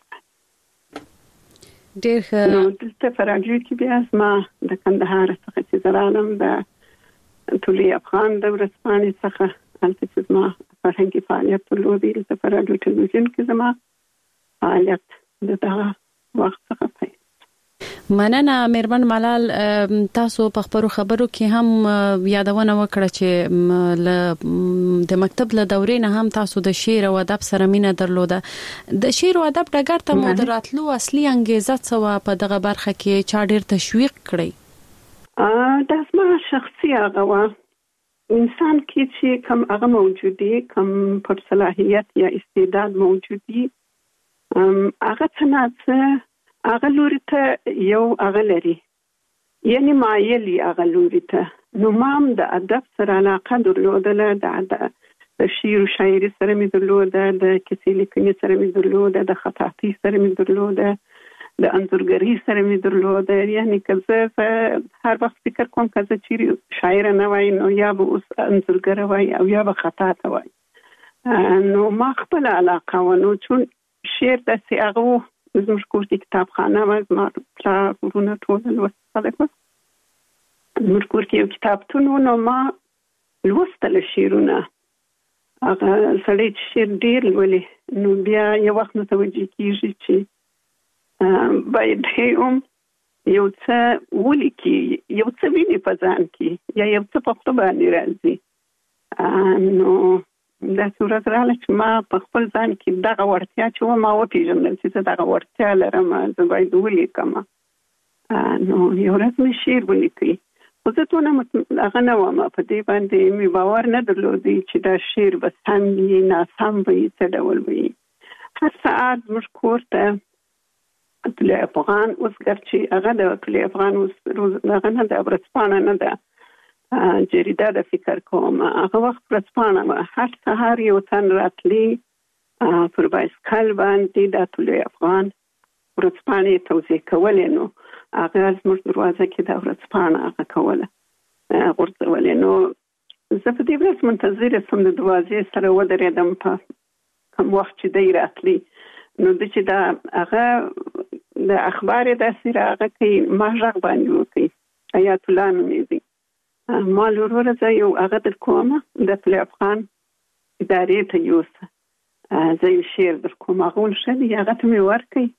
ډېر ښه. نو دلته په راډیو کې بیا زما د کندهار څخه چې زه رالم، د طلوع افغان د ورځپاڼې څخه هلته چې زما فرهنګي فعالیت درلود، دلته په راډیو ټلویزیون کې زما فعالیت د دغه وخت څخه پیل. مننه میرمن ملال. تاسو په خبرو کې هم یادونه وکړه چې د مکتب له دورې نه هم تاسو د شعر او ادب سره مینه درلوده. د شعر او ادب ډګر ته مو دراتلو اصلي انګیزه څه وه؟ په دغه برخه کې چا ډېر تشویق کړی؟ دا زما شخصي هغه وه، انسان کې چې کوم هغه موجودي، کوم پر صلاحیت یا استعداد موجودي، هغه څه نه څه هغه لوري ته یو هغه لري، یعنی مایل هغه لوري ته. نو ما هم د ادب سره علاقه درلودله، د شعر و شاعري سره مې درلوده، د کیسې لیکنې سره مې درلوده، د خطاطۍ سره مې درلوده، د انځورګرۍ سره مې درلوده. یعنی که زه هر وخت فکر کوم که زه چیرې شاعره نه وای، نو یا به اوس انځورګره وای او یا به خطاطه وای. نو ما خپل علاقه و، نو چون شعر داسې هغه و، زموږ کور کې کتابخانه وه، زما پلار ورونه ټول لوستي خلک وه، زموږ کور کې یو کتابتون و، نو ما لوستله شعرونه. هغه سړی چې شعر ډېر لولي، نو بیا یو وخت متوجه کېږي چې باید هم یو څه ولیکي، یو څه ویني په ځان کې، یا یو څه په خپل باندې راځي. نو داسې ورځ راغله چې ما په خپل ځان کې دغه وړتیا چې وه ما وپېژندل چې زه دغه وړتیا لرم، زه باید ولیکم. نو یو ورځ مې شعر ولیکئ، خو زه دونه هغه نه وم، په دې باندې مې باور نه درلودی چې دا شعر به سم وي ناسم وي څه ډول وي. هر ساعت زموږ کور ته طلوع افغان، اوس ګرچې هغه د طلوع افغان اوس هغه نه ده، ورځپاڼه نه ده، جریده د فکر کوم، هغه وخت ورځپاڼه وه. هر سهار یو تن راتلی پر بایسکل باندې د طلوع افغان ورځپاڼې توزیع کولې، نو هغه زموږ دروازه کې د ورځپاڼه هغه کوله غورځولې. نو زه په دې ورځ منتظره شوم، د دروازې سره ودرېدم په کوم وخت چې دی راتلی. نو د چې دا هغه د اخبار داسې راغه کوي، ما غږ باندې وکړي، حیات الله نومېږي، ما وروره زه یو هغه در کوم، د طلوع افغان ادارې ته یوسه، زه یو شعر در کوم. هغه ویل ښه دی، هغه ته مې ورکړئ.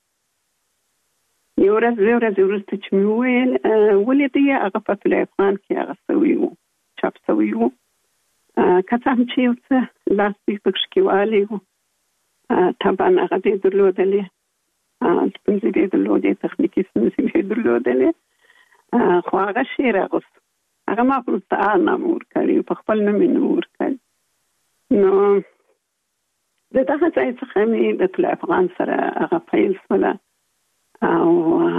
یو ورځ دوې ورځې وروسته چې مې وویل ولیدی، هغه په طلوع افغان کې هغه سوی و، چاپ سوی و، که څه هم چې یو څه لاس دوی پکښې کې والی و، طبعا هغه دې درلودلې، ستونزې دې درلودې، تخنیکي ستونزې دې درلودلې، خو هغه شعر اغوست. هغه ما په مستعار نامه ورکړی، په خپل نوم یې نه ورکړی. نو د دغه ځای څخه مې د طلوع افغان سره هغه پیل شوله. او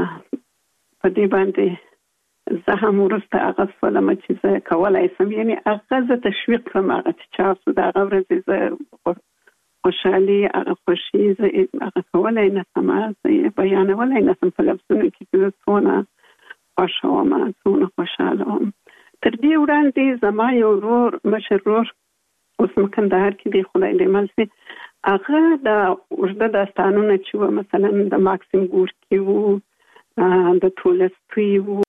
په دې باندې زه هم ورسته هغه فلم چې زه کولای سم یعنی هغه زه تشویق کړم هغه چې چا د هغه ورځې زه خوشحالي هغه خوشي زه هغه کولای نه سم زه بیانولای نه سم په لفظونو کې چې زه څونه خوښه وم څونه خوشحاله وم. تر دې وړاندې زما یو ورور مشر ورور اوس کندهار کې دی خدای دې مل شي هغه د اوږده داستانونه چې وو مثلا د ماکسیم ګورکي وو د تولستوی وو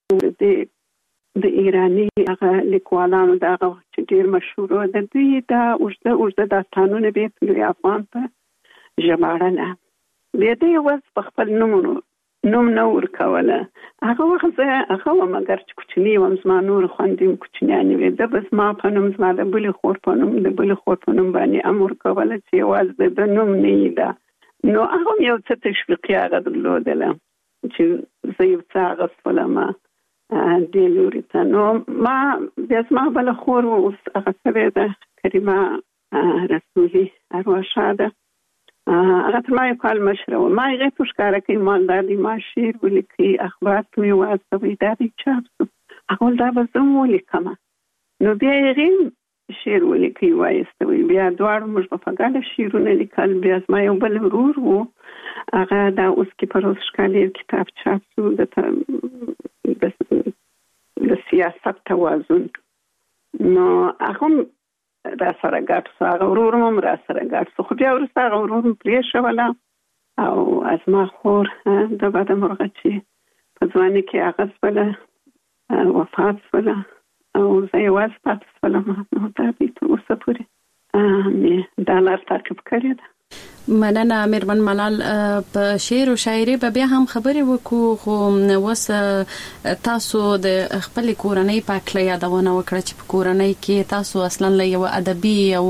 د ایراني هغه لیکوالانو د هغه چې ډېر مشهور وو د دوی د اوږده داستانونه به په لوی افغان په ژباړله بیا دې اوس په خپل نوم نه ورکوله هغه وخت زه هغه وم مګر چې کوچنی وم زما نور خویندې کوچنیانې وې ده به زما په نوم زما د بلې خور په نوم د بلې خور په نوم باندې هم ورکوله چې یوازې د نوم نه یې ده نو هغه هم یو څه تشویقي هغه درلودله چې زه یو څه اغوستلم دې لوري ته نو ما بیا زما بله خور اوس هغه سوې ده کریمه رسولي ارواښاده هغه تر ما یو کال مشره وه ما هغې ته ښکاره کوي ما دا دی ما شعر ولیکئ اخبار ته مې واستوئ دا دی چاپ شو هغه ویل دا به زه هم ولیکمه نو بیا هغې شعر ولیکئ وایستوئ بیا دواړو موږ به په ګډه شعرونه لیکل بیا زما یو بل ورور و هغه دا اوس کې په روز ښکالي کتاب چاپ شو د سیاست توازن نو هغه را سره ګډ شو هغه ورور هم را سره ګډ شو خو بیا وروسته هغه ورور م پرېښوله او زما خور د بده مرغه چې په ځواني کې هغه شوله وفات شوله او زه یوازې پاتې شولم نو دا دی تر اوسه پورې مې دا لار تعقیب کړې ده. مننه مېرمن ملال په شعر او شاعري به بیا هم خبرې وکړو خو اوس تاسو د خپل کورنۍ په اړه یادونه وکړه چې په کورنۍ کې تاسو اصلا له یو ادبي او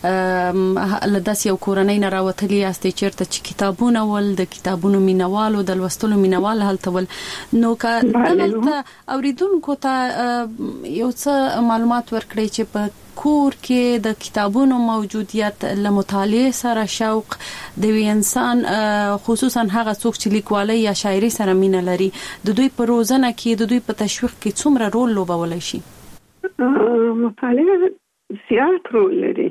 له داس یو کورنۍ نه راوتلي یاستئ چیرته چې کتابونه ول د کتابونو مینوالو د لوستلو مینوال هلته ول نو که دلته اوریدونکو ته یو څه معلومات ورکړئ چې په کور کې د کتابونو موجودیت له مطالعه سره شوق د انسان خصوصا هغه څوک چې لیکوالۍ یا شاعري سره مینه لري د دوی په روزنه کې د دوی په تشویق کې څومره رول لوبولی شي؟ مطالعه زیات رول لري.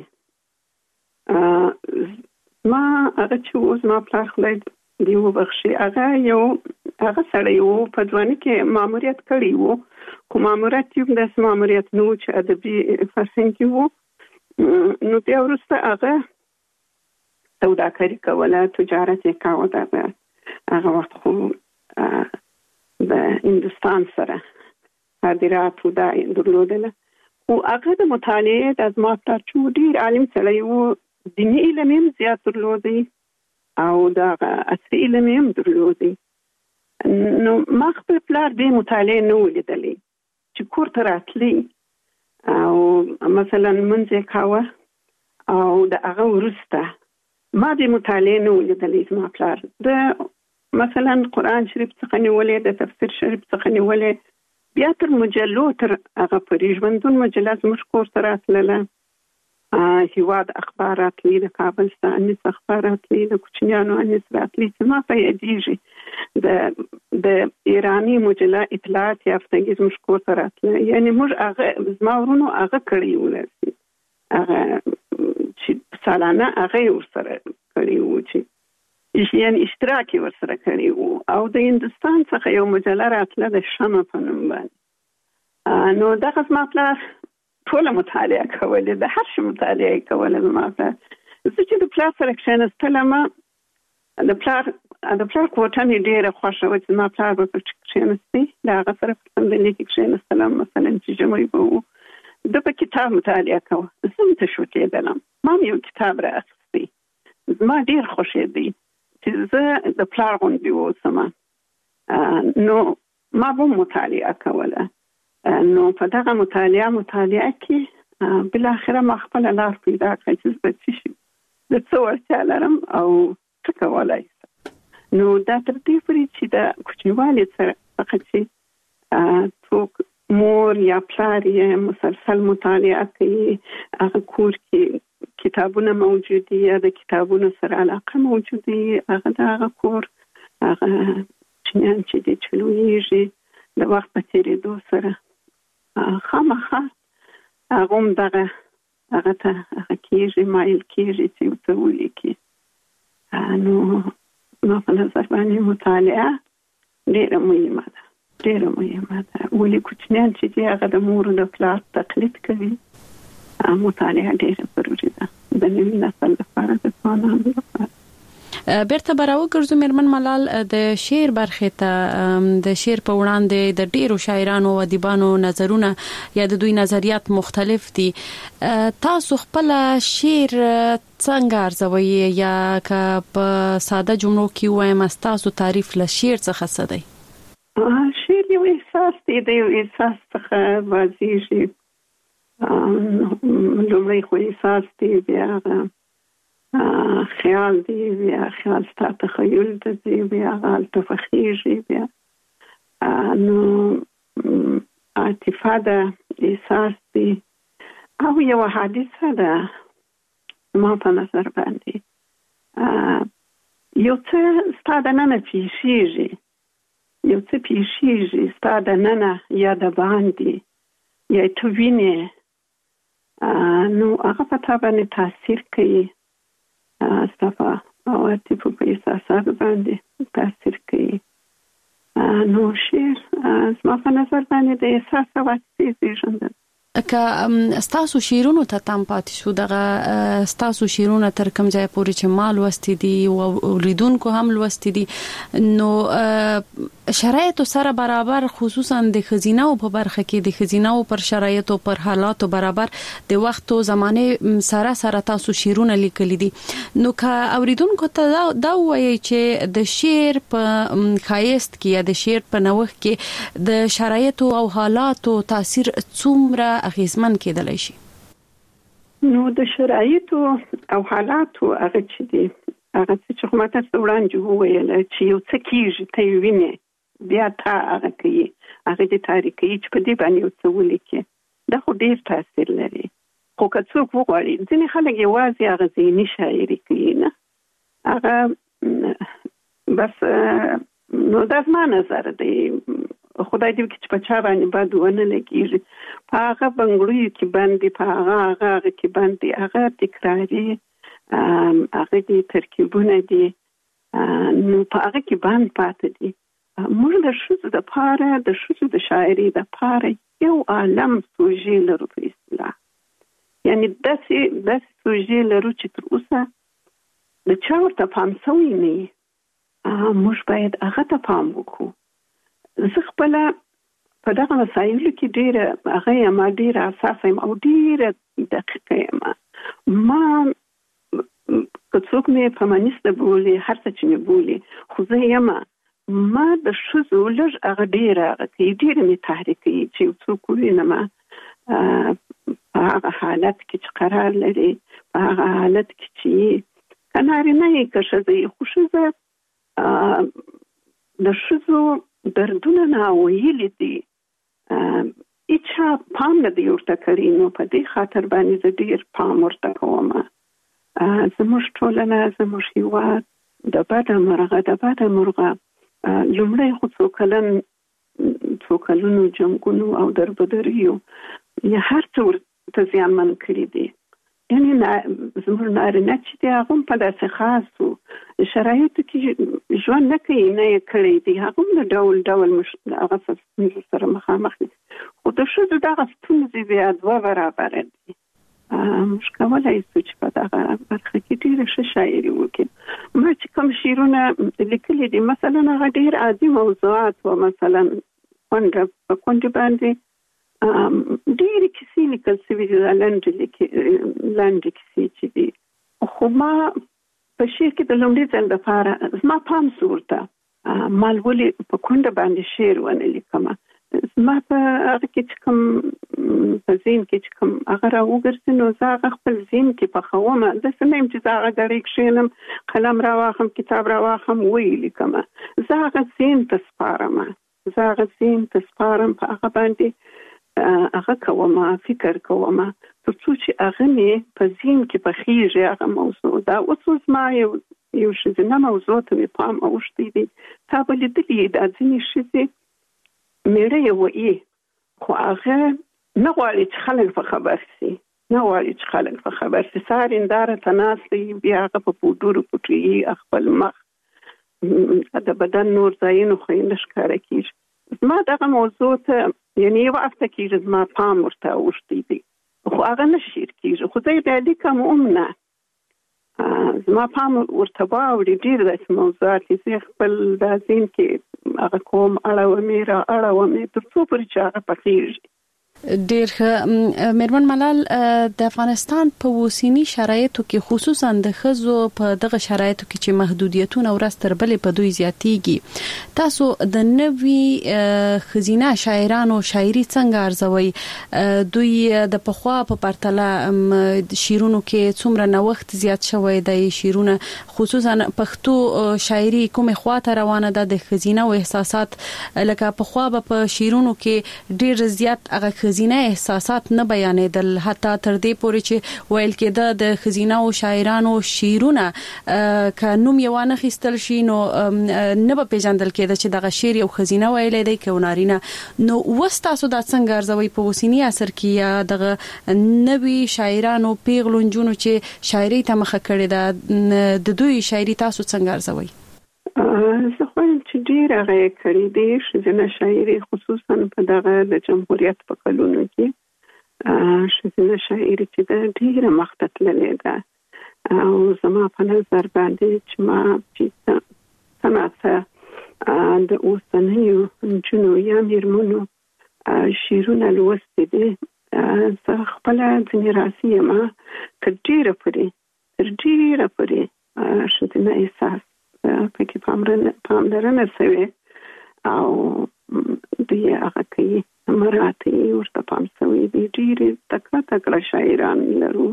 ما هغه چې اوس ما پلار خدای دی وبخښي هغه سړی و په ځواني کې ماموریت کړی و خو ماموریت یو داسې ماموریت نه و چې ادبي فرهنګي و نو بیا وروسته هغه سوداګري کوله تجارت یې کاوه هغه وخت خو د هندوستان سره صادرات دا درلودله خو هغه د مطالعې د زما پلار چې ډېر عالم سړی و دیني علم یې زیات درلودی او د عصري علم یې درلودی نو ما خپل پلار دې مطالعه نه ولیدلې چې کور ته راتلی او مثلا منځ کاوه او د هغه وروسته ما دې مطالعه نه ولیدلې زما پلار د مثلا قرآن شریف څخه نیولې د تفسیر شریف څخه نیولې بیا تر مجلو تر هغه پورې ژوندون مجله زموږ کور ته راتلله هیواد اخبار راتلی د کابل څخه انیس اخبار راتلی د کوچنیانو انیس راتلی چې ما په یادېږي د ایرانی مجله اطلاعات یافتګي زموږ کور ته راتله یعنی موږ هغه زما ورونو هغه کړی ولرسي هغه چې سالانه هغه ورسره کړی و چې یعنی اشتراک ورسره کړی و او د هندوستان څخه یو مجله راتله د شمع په نوم باندې نو دغه زما پلار ټوله مطالعه کوله د هر شي مطالعه کوله زما پلار زه چې د پلار سره کښېنستلم د پلار کوټه مې ډېره خوښه وه چې زما پلار به پکې کښېنستی د هغه سره په صندلۍ کې کښېنستلم مثلا چې ژمی به و ده په کتاب مطالعه کوه زه هم تشویقېدلم ما هم یو کتاب رااخیستی زما ډېر خوښېدی چې زه د پلار غوندې واوسم نو ما به مطالعه کوله نو په دغه مطالعه کې بالاخره ما خپل لار پیدا کړه چې زه څه شي د څه وړتیا لرم او څه کولی شم نو دا تر دې پورې چې د کوچنیوالي څخه چې څوک مور یا پلار یې مسلسل مطالعه کوي هغه کور کې کتابونه موجود دي یا د کتابونو سره علاقه موجود دي هغه د هغه کور هغه کوچنیان چې د چلويږي د وخت په تیریدو سره خامخا هغه ته کېږي مایل کېږي چې څه ولیکي. نو په نظر باندې مطالعه ډېره مهمه ده ولې کوچنیان چې دي هغه د مور او پلار تقلید کوي. مطالعه ډېره ضروري ده د نوي نسل لپاره د ځوانانو لپاره. بیرته براو ګرځو مېرمن ملال د شعر برخې ته د شعر په وړاندې د ډیرو شاعرانو او ادیبانو نظرونه یا د دوی نظریات مختلف دي. تاسو خپل شعر څنګه ارزوي یا که په ساده جملو کې وایم تاسو تعریف له شعر څخه څه دی؟ شعر یو احساس دی د یو احساس څخه واضحېږي. لومړی خو احساس دی بیا خیال دی بیا خیال ستا تخیل دی بیا التفخیږي بیا نو عاطفه ده احساس دی او یو حادثه ده. ما په نظر باندې یو څه ستا د ننه پیښیږي ستا د ننه یا د باندې یا تو وینې نو هغه په تا باندې تاثیر کوي استفا او عاطفه په احساسات باندې تاثیر کوي. نو شعر زما په نظر باندې د احساس او عاطفې زیږنده. که ستاسو شعرونو ته تام پاتې شو دغه ستاسو شعرونه تر کوم ځای پورې چې ما لوستي دي او اوریدونکو هم لوستي دي نو شرایطو سره برابر خصوصا د خزینه او په برخه کې د خزینه او پر شرایطو پر حالاتو برابر د وخت او زمانه سره تاسو شعرونه لیکلي دي. نو که اوریدونکو ته دا وایي چې د شعر په خایست کې یا د شعر په نوښت کې د شرایطو او حالاتو تاثیر څومره اغیزمن کېدلی شي؟ نو د شرایطو او حالاتو هغه چې دي هغه چې خو ماته وړاندې وویل چې یو څه کېږي ته یې وینې بیا تا هغه کوي هغه دې تاریخي چې په دې باندې یو څه ولیکي دا خو ډېر تاثیر لري. خو که څوک وغواړي ځینې خلک یوازې هغه ذهني شاعري کوي نه هغه بس نو دا زما نظر دی. خدای دې چې په چا باندې بد ونه لګېږي په هغه بنګړیو کې باندې په هغه کې باندې هغه تکراري هغه دې ترکیبونه دي نو په هغه کې باندې پاتې دي. موږ د ښځو دپاره د ښځو د شاعري دپاره یو عالم سوژې لرو په اصطلاح یعنی داسې سوژې لرو چې تر اوسه د چا ورته پام شوی نه وي. موږ باید هغه ته پام وکړو. زه خپل په دغه مسایلو کې ډېره حساسه یم او ډېره دقیقه یم. ما که څوک مې فمینیسته بولي هر څه چې مې بولي خو زه یم ما د ښځو لږ هغه ډېره مې تحریکوي چې یو څوک ووینم په هغه حالت کې چې قرار لري په هغه حالت کې چې که نارینه یې که ښځه یې خو ښځه د ښځو دردونه ناویلي دي هیچا پام نه دی ورته کړی. نو په دې خاطر باندې زه ډېر پام ورته کوم. زموږ ټولنه زموږ هېواد د بده مرغه لومړی خو څو کلونو جنګونو او دربدریو یا هر څه ورته زیانمن کړي دي. یعنې زموږ نارینه چې دی هغه هم په داسې خاصو شرایطو کې ژوند نه کوي نه یې کړی دی هغه هم د ډول هغه ستونزو سره مخامخ دي. خو د ښځو دغه ستونزې بیا دوه برابره دي. موږ کولی شو چې په دغه برخه کې ډېره ښه شاعري وکړو. ما چې کوم شعرونه لیکلي دي مثلا هغه ډېر عادي موضوعات و مثلا په کونډې باندې ډېرې کیسې لیکل شوي دي لنډې کیسې چې دي. خو ما په شعر کې د لومړي ځل دپاره زما پام شو ورته ما ولې په کونډه باندې شعر ونه لیکم. زما په هغه کې چې کوم په ذهن کې چې کوم هغه راوګرځي نو زه هغه خپل ذهن کې پخوم. داسې نه یم چې زه هغه ګړۍ کښېنم قلم راواخلم کتاب راواخلم ویې لیکم. زه هغه ذهن ته سپارم په هغه باندې هغه کوم فکر کوم ترڅو چې هغه مې په ذهن کې پخېږي هغه موضوع دا اوس ما یو شزنه موضوع ته پام اوښتې دي تا به لیدلې دا ځینې ښځې میړه یې وایي خو هغه نه غواړي چې خلک په خبر شي سهار هنداره ته ناست وي بیا هغه په پوډرو پټوي خپل مخ د بدن نور ځایونه خو یې نه ښکاره کېږي زما دغه موضوع ته یعنې یوه هفته کېږي زما پام ورته اوښتی دی خو هغه نه شیر کېږي خو زه یې بیا لیکم هم نه زما پام ورته واوړي ډېر داسې موضوعات دي زه خپل دا ذهن کې هغه کوم اړومې را اړومې تر څو پورې چې هغه پخېږي ډېر مېرمن ملال د افغانستان په اوسنی شرایطو کې خصوصا د ښځو په دغه شرایطو کې چې محدودیتونه ورځ تر بلې په دوی زیاتېږي تاسو د نوي ښځینه شاعرانو شاعري څنګه ارزوي دوی د پخوا په پرتله شعرونو کې څومره نوښت زیات شوی دی شعرونه خصوصا پښتو شاعري کومه خواته روانه ده د ښځینه او احساسات لکه پخوا په شعرونو کې ډېر زیات هغه ښځینه احساسات نه بیانېدل حتی تر دې پورې چې ویل کېده د ښځینه او شاعرانو شعرونه که نوم یې وانه خیستل شي نو نه به پیژندل کېده چې دغه شعر یو ښځینه ویلی دی که نارینه نو اوس تاسو دا څنګه ارزوئ په اوسني عصر کې یا دغه نوي شاعرانو پیغلو نجونو چې شاعري ته مخه کړې ده د دوی شاعري تاسو څنګه ارزوئ؟ زه خوایم چې ډېر هغه یې کړي دي ښځینه شاعري خصوصا په دغه د جمهوریت په کلونو کې ښځینه شاعري چې ده ډېره مخته تللې ده او زما په نظر باندې چې ما چې څه د اوسنیو نجونو یا مېرمنو شعرونه لوستي دي زه خپله ځینې راسي یم تر ډېره پورې ښځینه احساس پکې پاملرنه شوې او دوی هغه کوي مراتې ورته پام شوی دي ډېرې تکړه شاعران لرو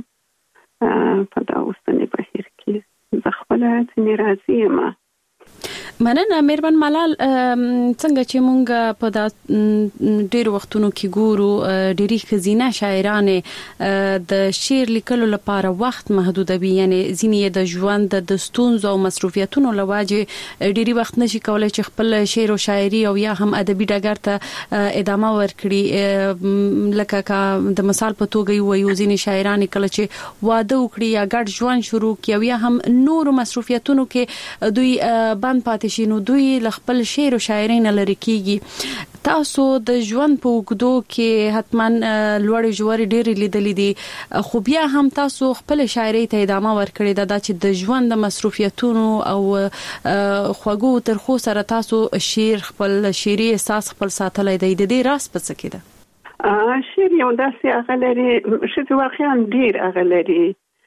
په دا اوسني بهیر کې زه خپله ځینې راضي یم. مننه مېرمن ملال څنګه چې مونږ په دا ډېر وختونو کې ګورو ډېری ښځینه شاعرانې د شعر لیکلو لپاره وخت محدودوي یعنی ځینې د ژوند د ستونزو او مصروفیتونو له وجې ډېری وخت نشي کولای چې خپل شعر او شاعري او یا هم ادبي ډګر ته ادامه ورکړي لکه د مثال په توګه یو ځینې شاعران کله چې واده وکړي یا ګډ ژوند شروع کړي یا هم نور مصروفیتونو کې دوی بند پاتې شي نو دوی خپل شعر او شاعري نه لري کیږي تاسو د ژوند په وګړو کې حتما لوړ ژوري ډېر لیدلې دي خو بیا هم تاسو خپل شاعري ته ادامه ورکړې ده چې د ژوند د مصروفیتونو او خوږو ترخو سره تاسو شعر خپل شعري احساس خپل ساتلای دی د دې راز په څه کې ده شعر یو داسې هغه لري چې واقعا ډېر هغه لري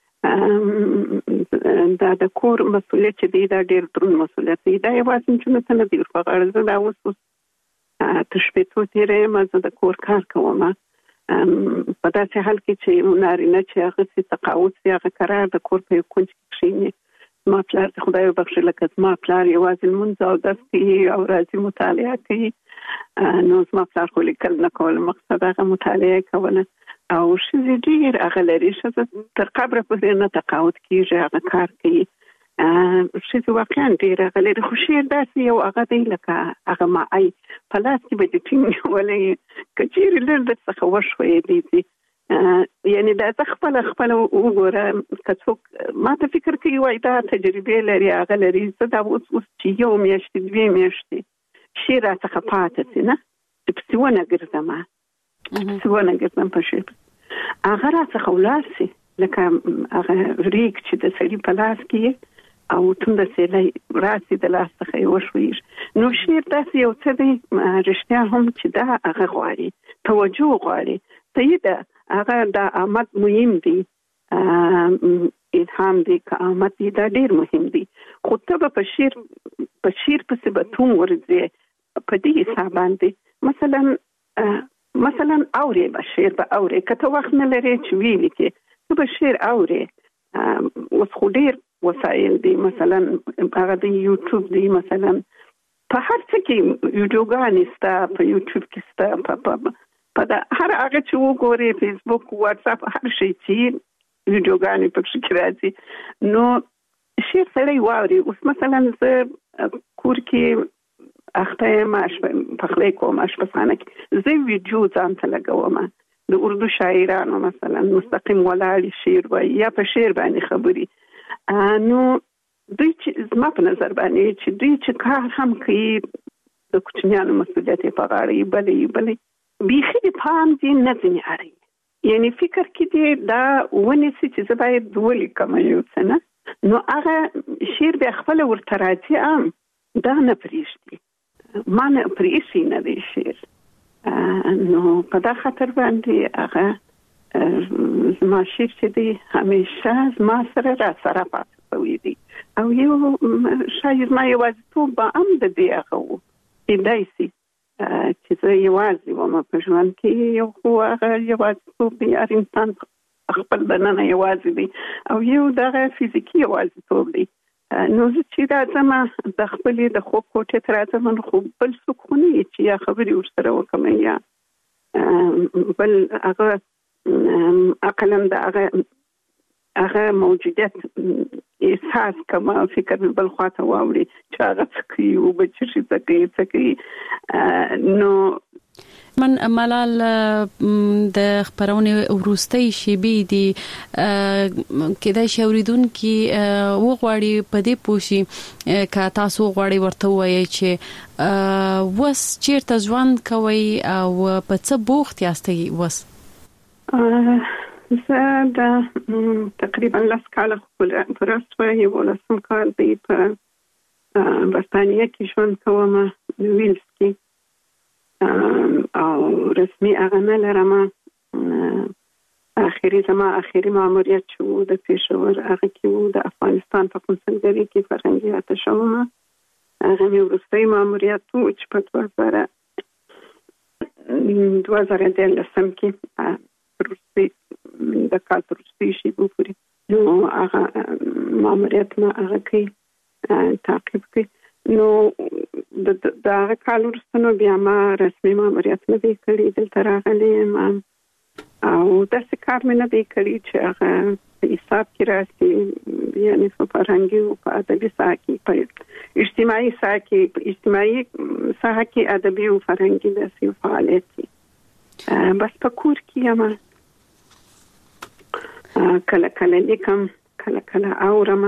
دا د کور مسؤلیت چې دی دا ډېر دروند مسؤلیت دی دا یوازې چې نه دی په غاړه زه دا اوس تشبیهو تیرې ما زه د کور کار کوم په داسې حال کې چې نارینه چې هغه سي تقاعد سي هغه قرار د کور په کونج کې کښیني ما پلار خدای وبخښي لکه ما پلار یوازې لمونځ او درس کوي او راځي مطالعه کوي نو ما پلار خو لیکل نه کول مقصد هغه مطالعه کوله او ښځې ډېر هغه لري ښځه تر قبره پورې نه تقاعد کېږي هغه کار کوي ښځې واقعا ډېر هغه لري خو شعر داسې یو هغه دی لکه هغه معی په لاس کې به دې ټینګ نیولی که چېرې لږ درڅخه وشویېدی دي یعنې دا زه خپله وګوره که څوک ما ته فکر کوي وایي دا تجربې لري هغه لري زه دا اوس چې یو میاشتې 2 میاشتې شعر راڅخه پاتې سي نه چې پسې ونه ګرځم په شعر هغه راڅخه ولاړ سي لکه هغه ریګ چې د سړي په لاس کې او تونده سیلی راسي د لاس څخه یې وشویږي نو شعر داسې یو څه دی رښتیا هم چې دا هغه غواړي توجه غواړي صحیح ده هغه دا آمد مهم دی الهام دی که آمد دی دا ډېر مهم دی خو ته به په شعر پسې به توم ورځې په دې حساب باندې مثلا اورې به شعر به اورې که ته وخت نه لرې چې ویلي کې ته به شعر اورې اوس خو ډېر وسایل دي مثلا هغه د یوټیوب دی مثلا په هر څه کې ویډیوګانې سته په یوټیوب کې سته په په هر هغه چې وګوري فیسبوک واتس اپ هر شي چې ویډیوګانې پکې راځي نو شیر سړی واوري. اوس مثلا زه کور کې اخته ماش پخلی کوم اشپزخانه کې زه ویډیو ځان ته لګوم د اردو شاعرانو مثلا مستقیم ولاړ شعر وایي یا په شعر باندې خبري نو دوی چې زما په نظر باندې چې دوی چې کار هم کوي د کوچنیانو مسؤلیت په غاړه بلې بیخي د پام دي نه ځنې اړي یعنی فکر کې دي دا ونیسي چې زه باید ولیکم یو څه نه نو هغه شعر به خپل ورته راځي دا نه پرېږدي ما نه پرېښي نه دی شعر نو په دا خاطر باندې هغه زما شعر چې دی همیشه زما سره را سره پاتې شوی دی او یو شاید ما یوازیتوب به هم د دې هغه و کېدای شي چې زه یوازې وم په ژوند کې یو خو هغه یوازیتوب دی هر انسان خپل دننه یوازې دی او یو دغه فزیکي یوازیتوب دی نو زه چې راځم د خپلې د خوب کوټې ته راځم نو خو بل څوک خو نه چې یا خبرې ورسره وکړم یا بل هغه عقلا د هغه موجودیت احساس کوم فکر مې بل خواته واوړي چې هغه څه کوي او به څه کوي نو من ملال د خبرونه وروستي شیبې دي کېدای شي اوریدونکو وغواړي په دې پوښي که تاسو غواړئ ورته وایي چې وس چیرته ژوند کوي او په څه بوخت یاستئ وس زه د تقریبا 10 کال پرسته یو لسم کال دی په برتانیه کې ژوند کوم ویلز کې او رسمي هغه نه لرم اخري ماموریت شو د پېښور هغه کې د افغانستان په کنسولګرۍ کې فرهنګي اتشوم هغه مې وروستي ماموریت چې په 2013 کې وروستي د کال وروستي شي وپوري نو هغه ماموریت ما هغه کې تعقیب کوي نو دا کال وروسته بیا ما رسمي ماموریت نه دی کړی دلته راغلی ما او داسې کار مې نه دی کړی چې هغه په حساب کې راسي یعنی په فرهنګي او په ادبي ساحه کې په اجتماعي ساحه کې په اجتماعي ساحه کې ادبي او فرهنګي داسې فعالیت دي بس په کور کې یم کله کله لیکم کله کله اورم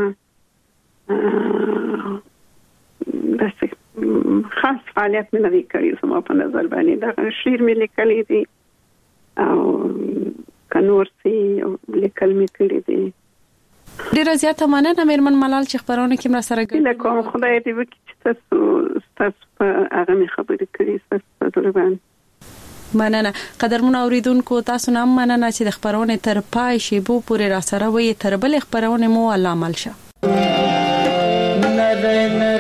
داسې خاص فعالیت مې نه دی کړی زما په نظر باندې دا شعر مې لیکلی دی او کنور سي لیکل مې کړی دی ډیره زیاته مننه مېرمن ملال چې خبرونه کې مرا سره ګډه کوم خدای دې وکړي چې تاسو په هغه مې خبرې کړې تاسو په دروان مننه قدرمن اوریدونکو تاسو نام مننه چې د خبرونه تر پای شی بو پورې را سره وي تر بل خبرونه مو الله ملشه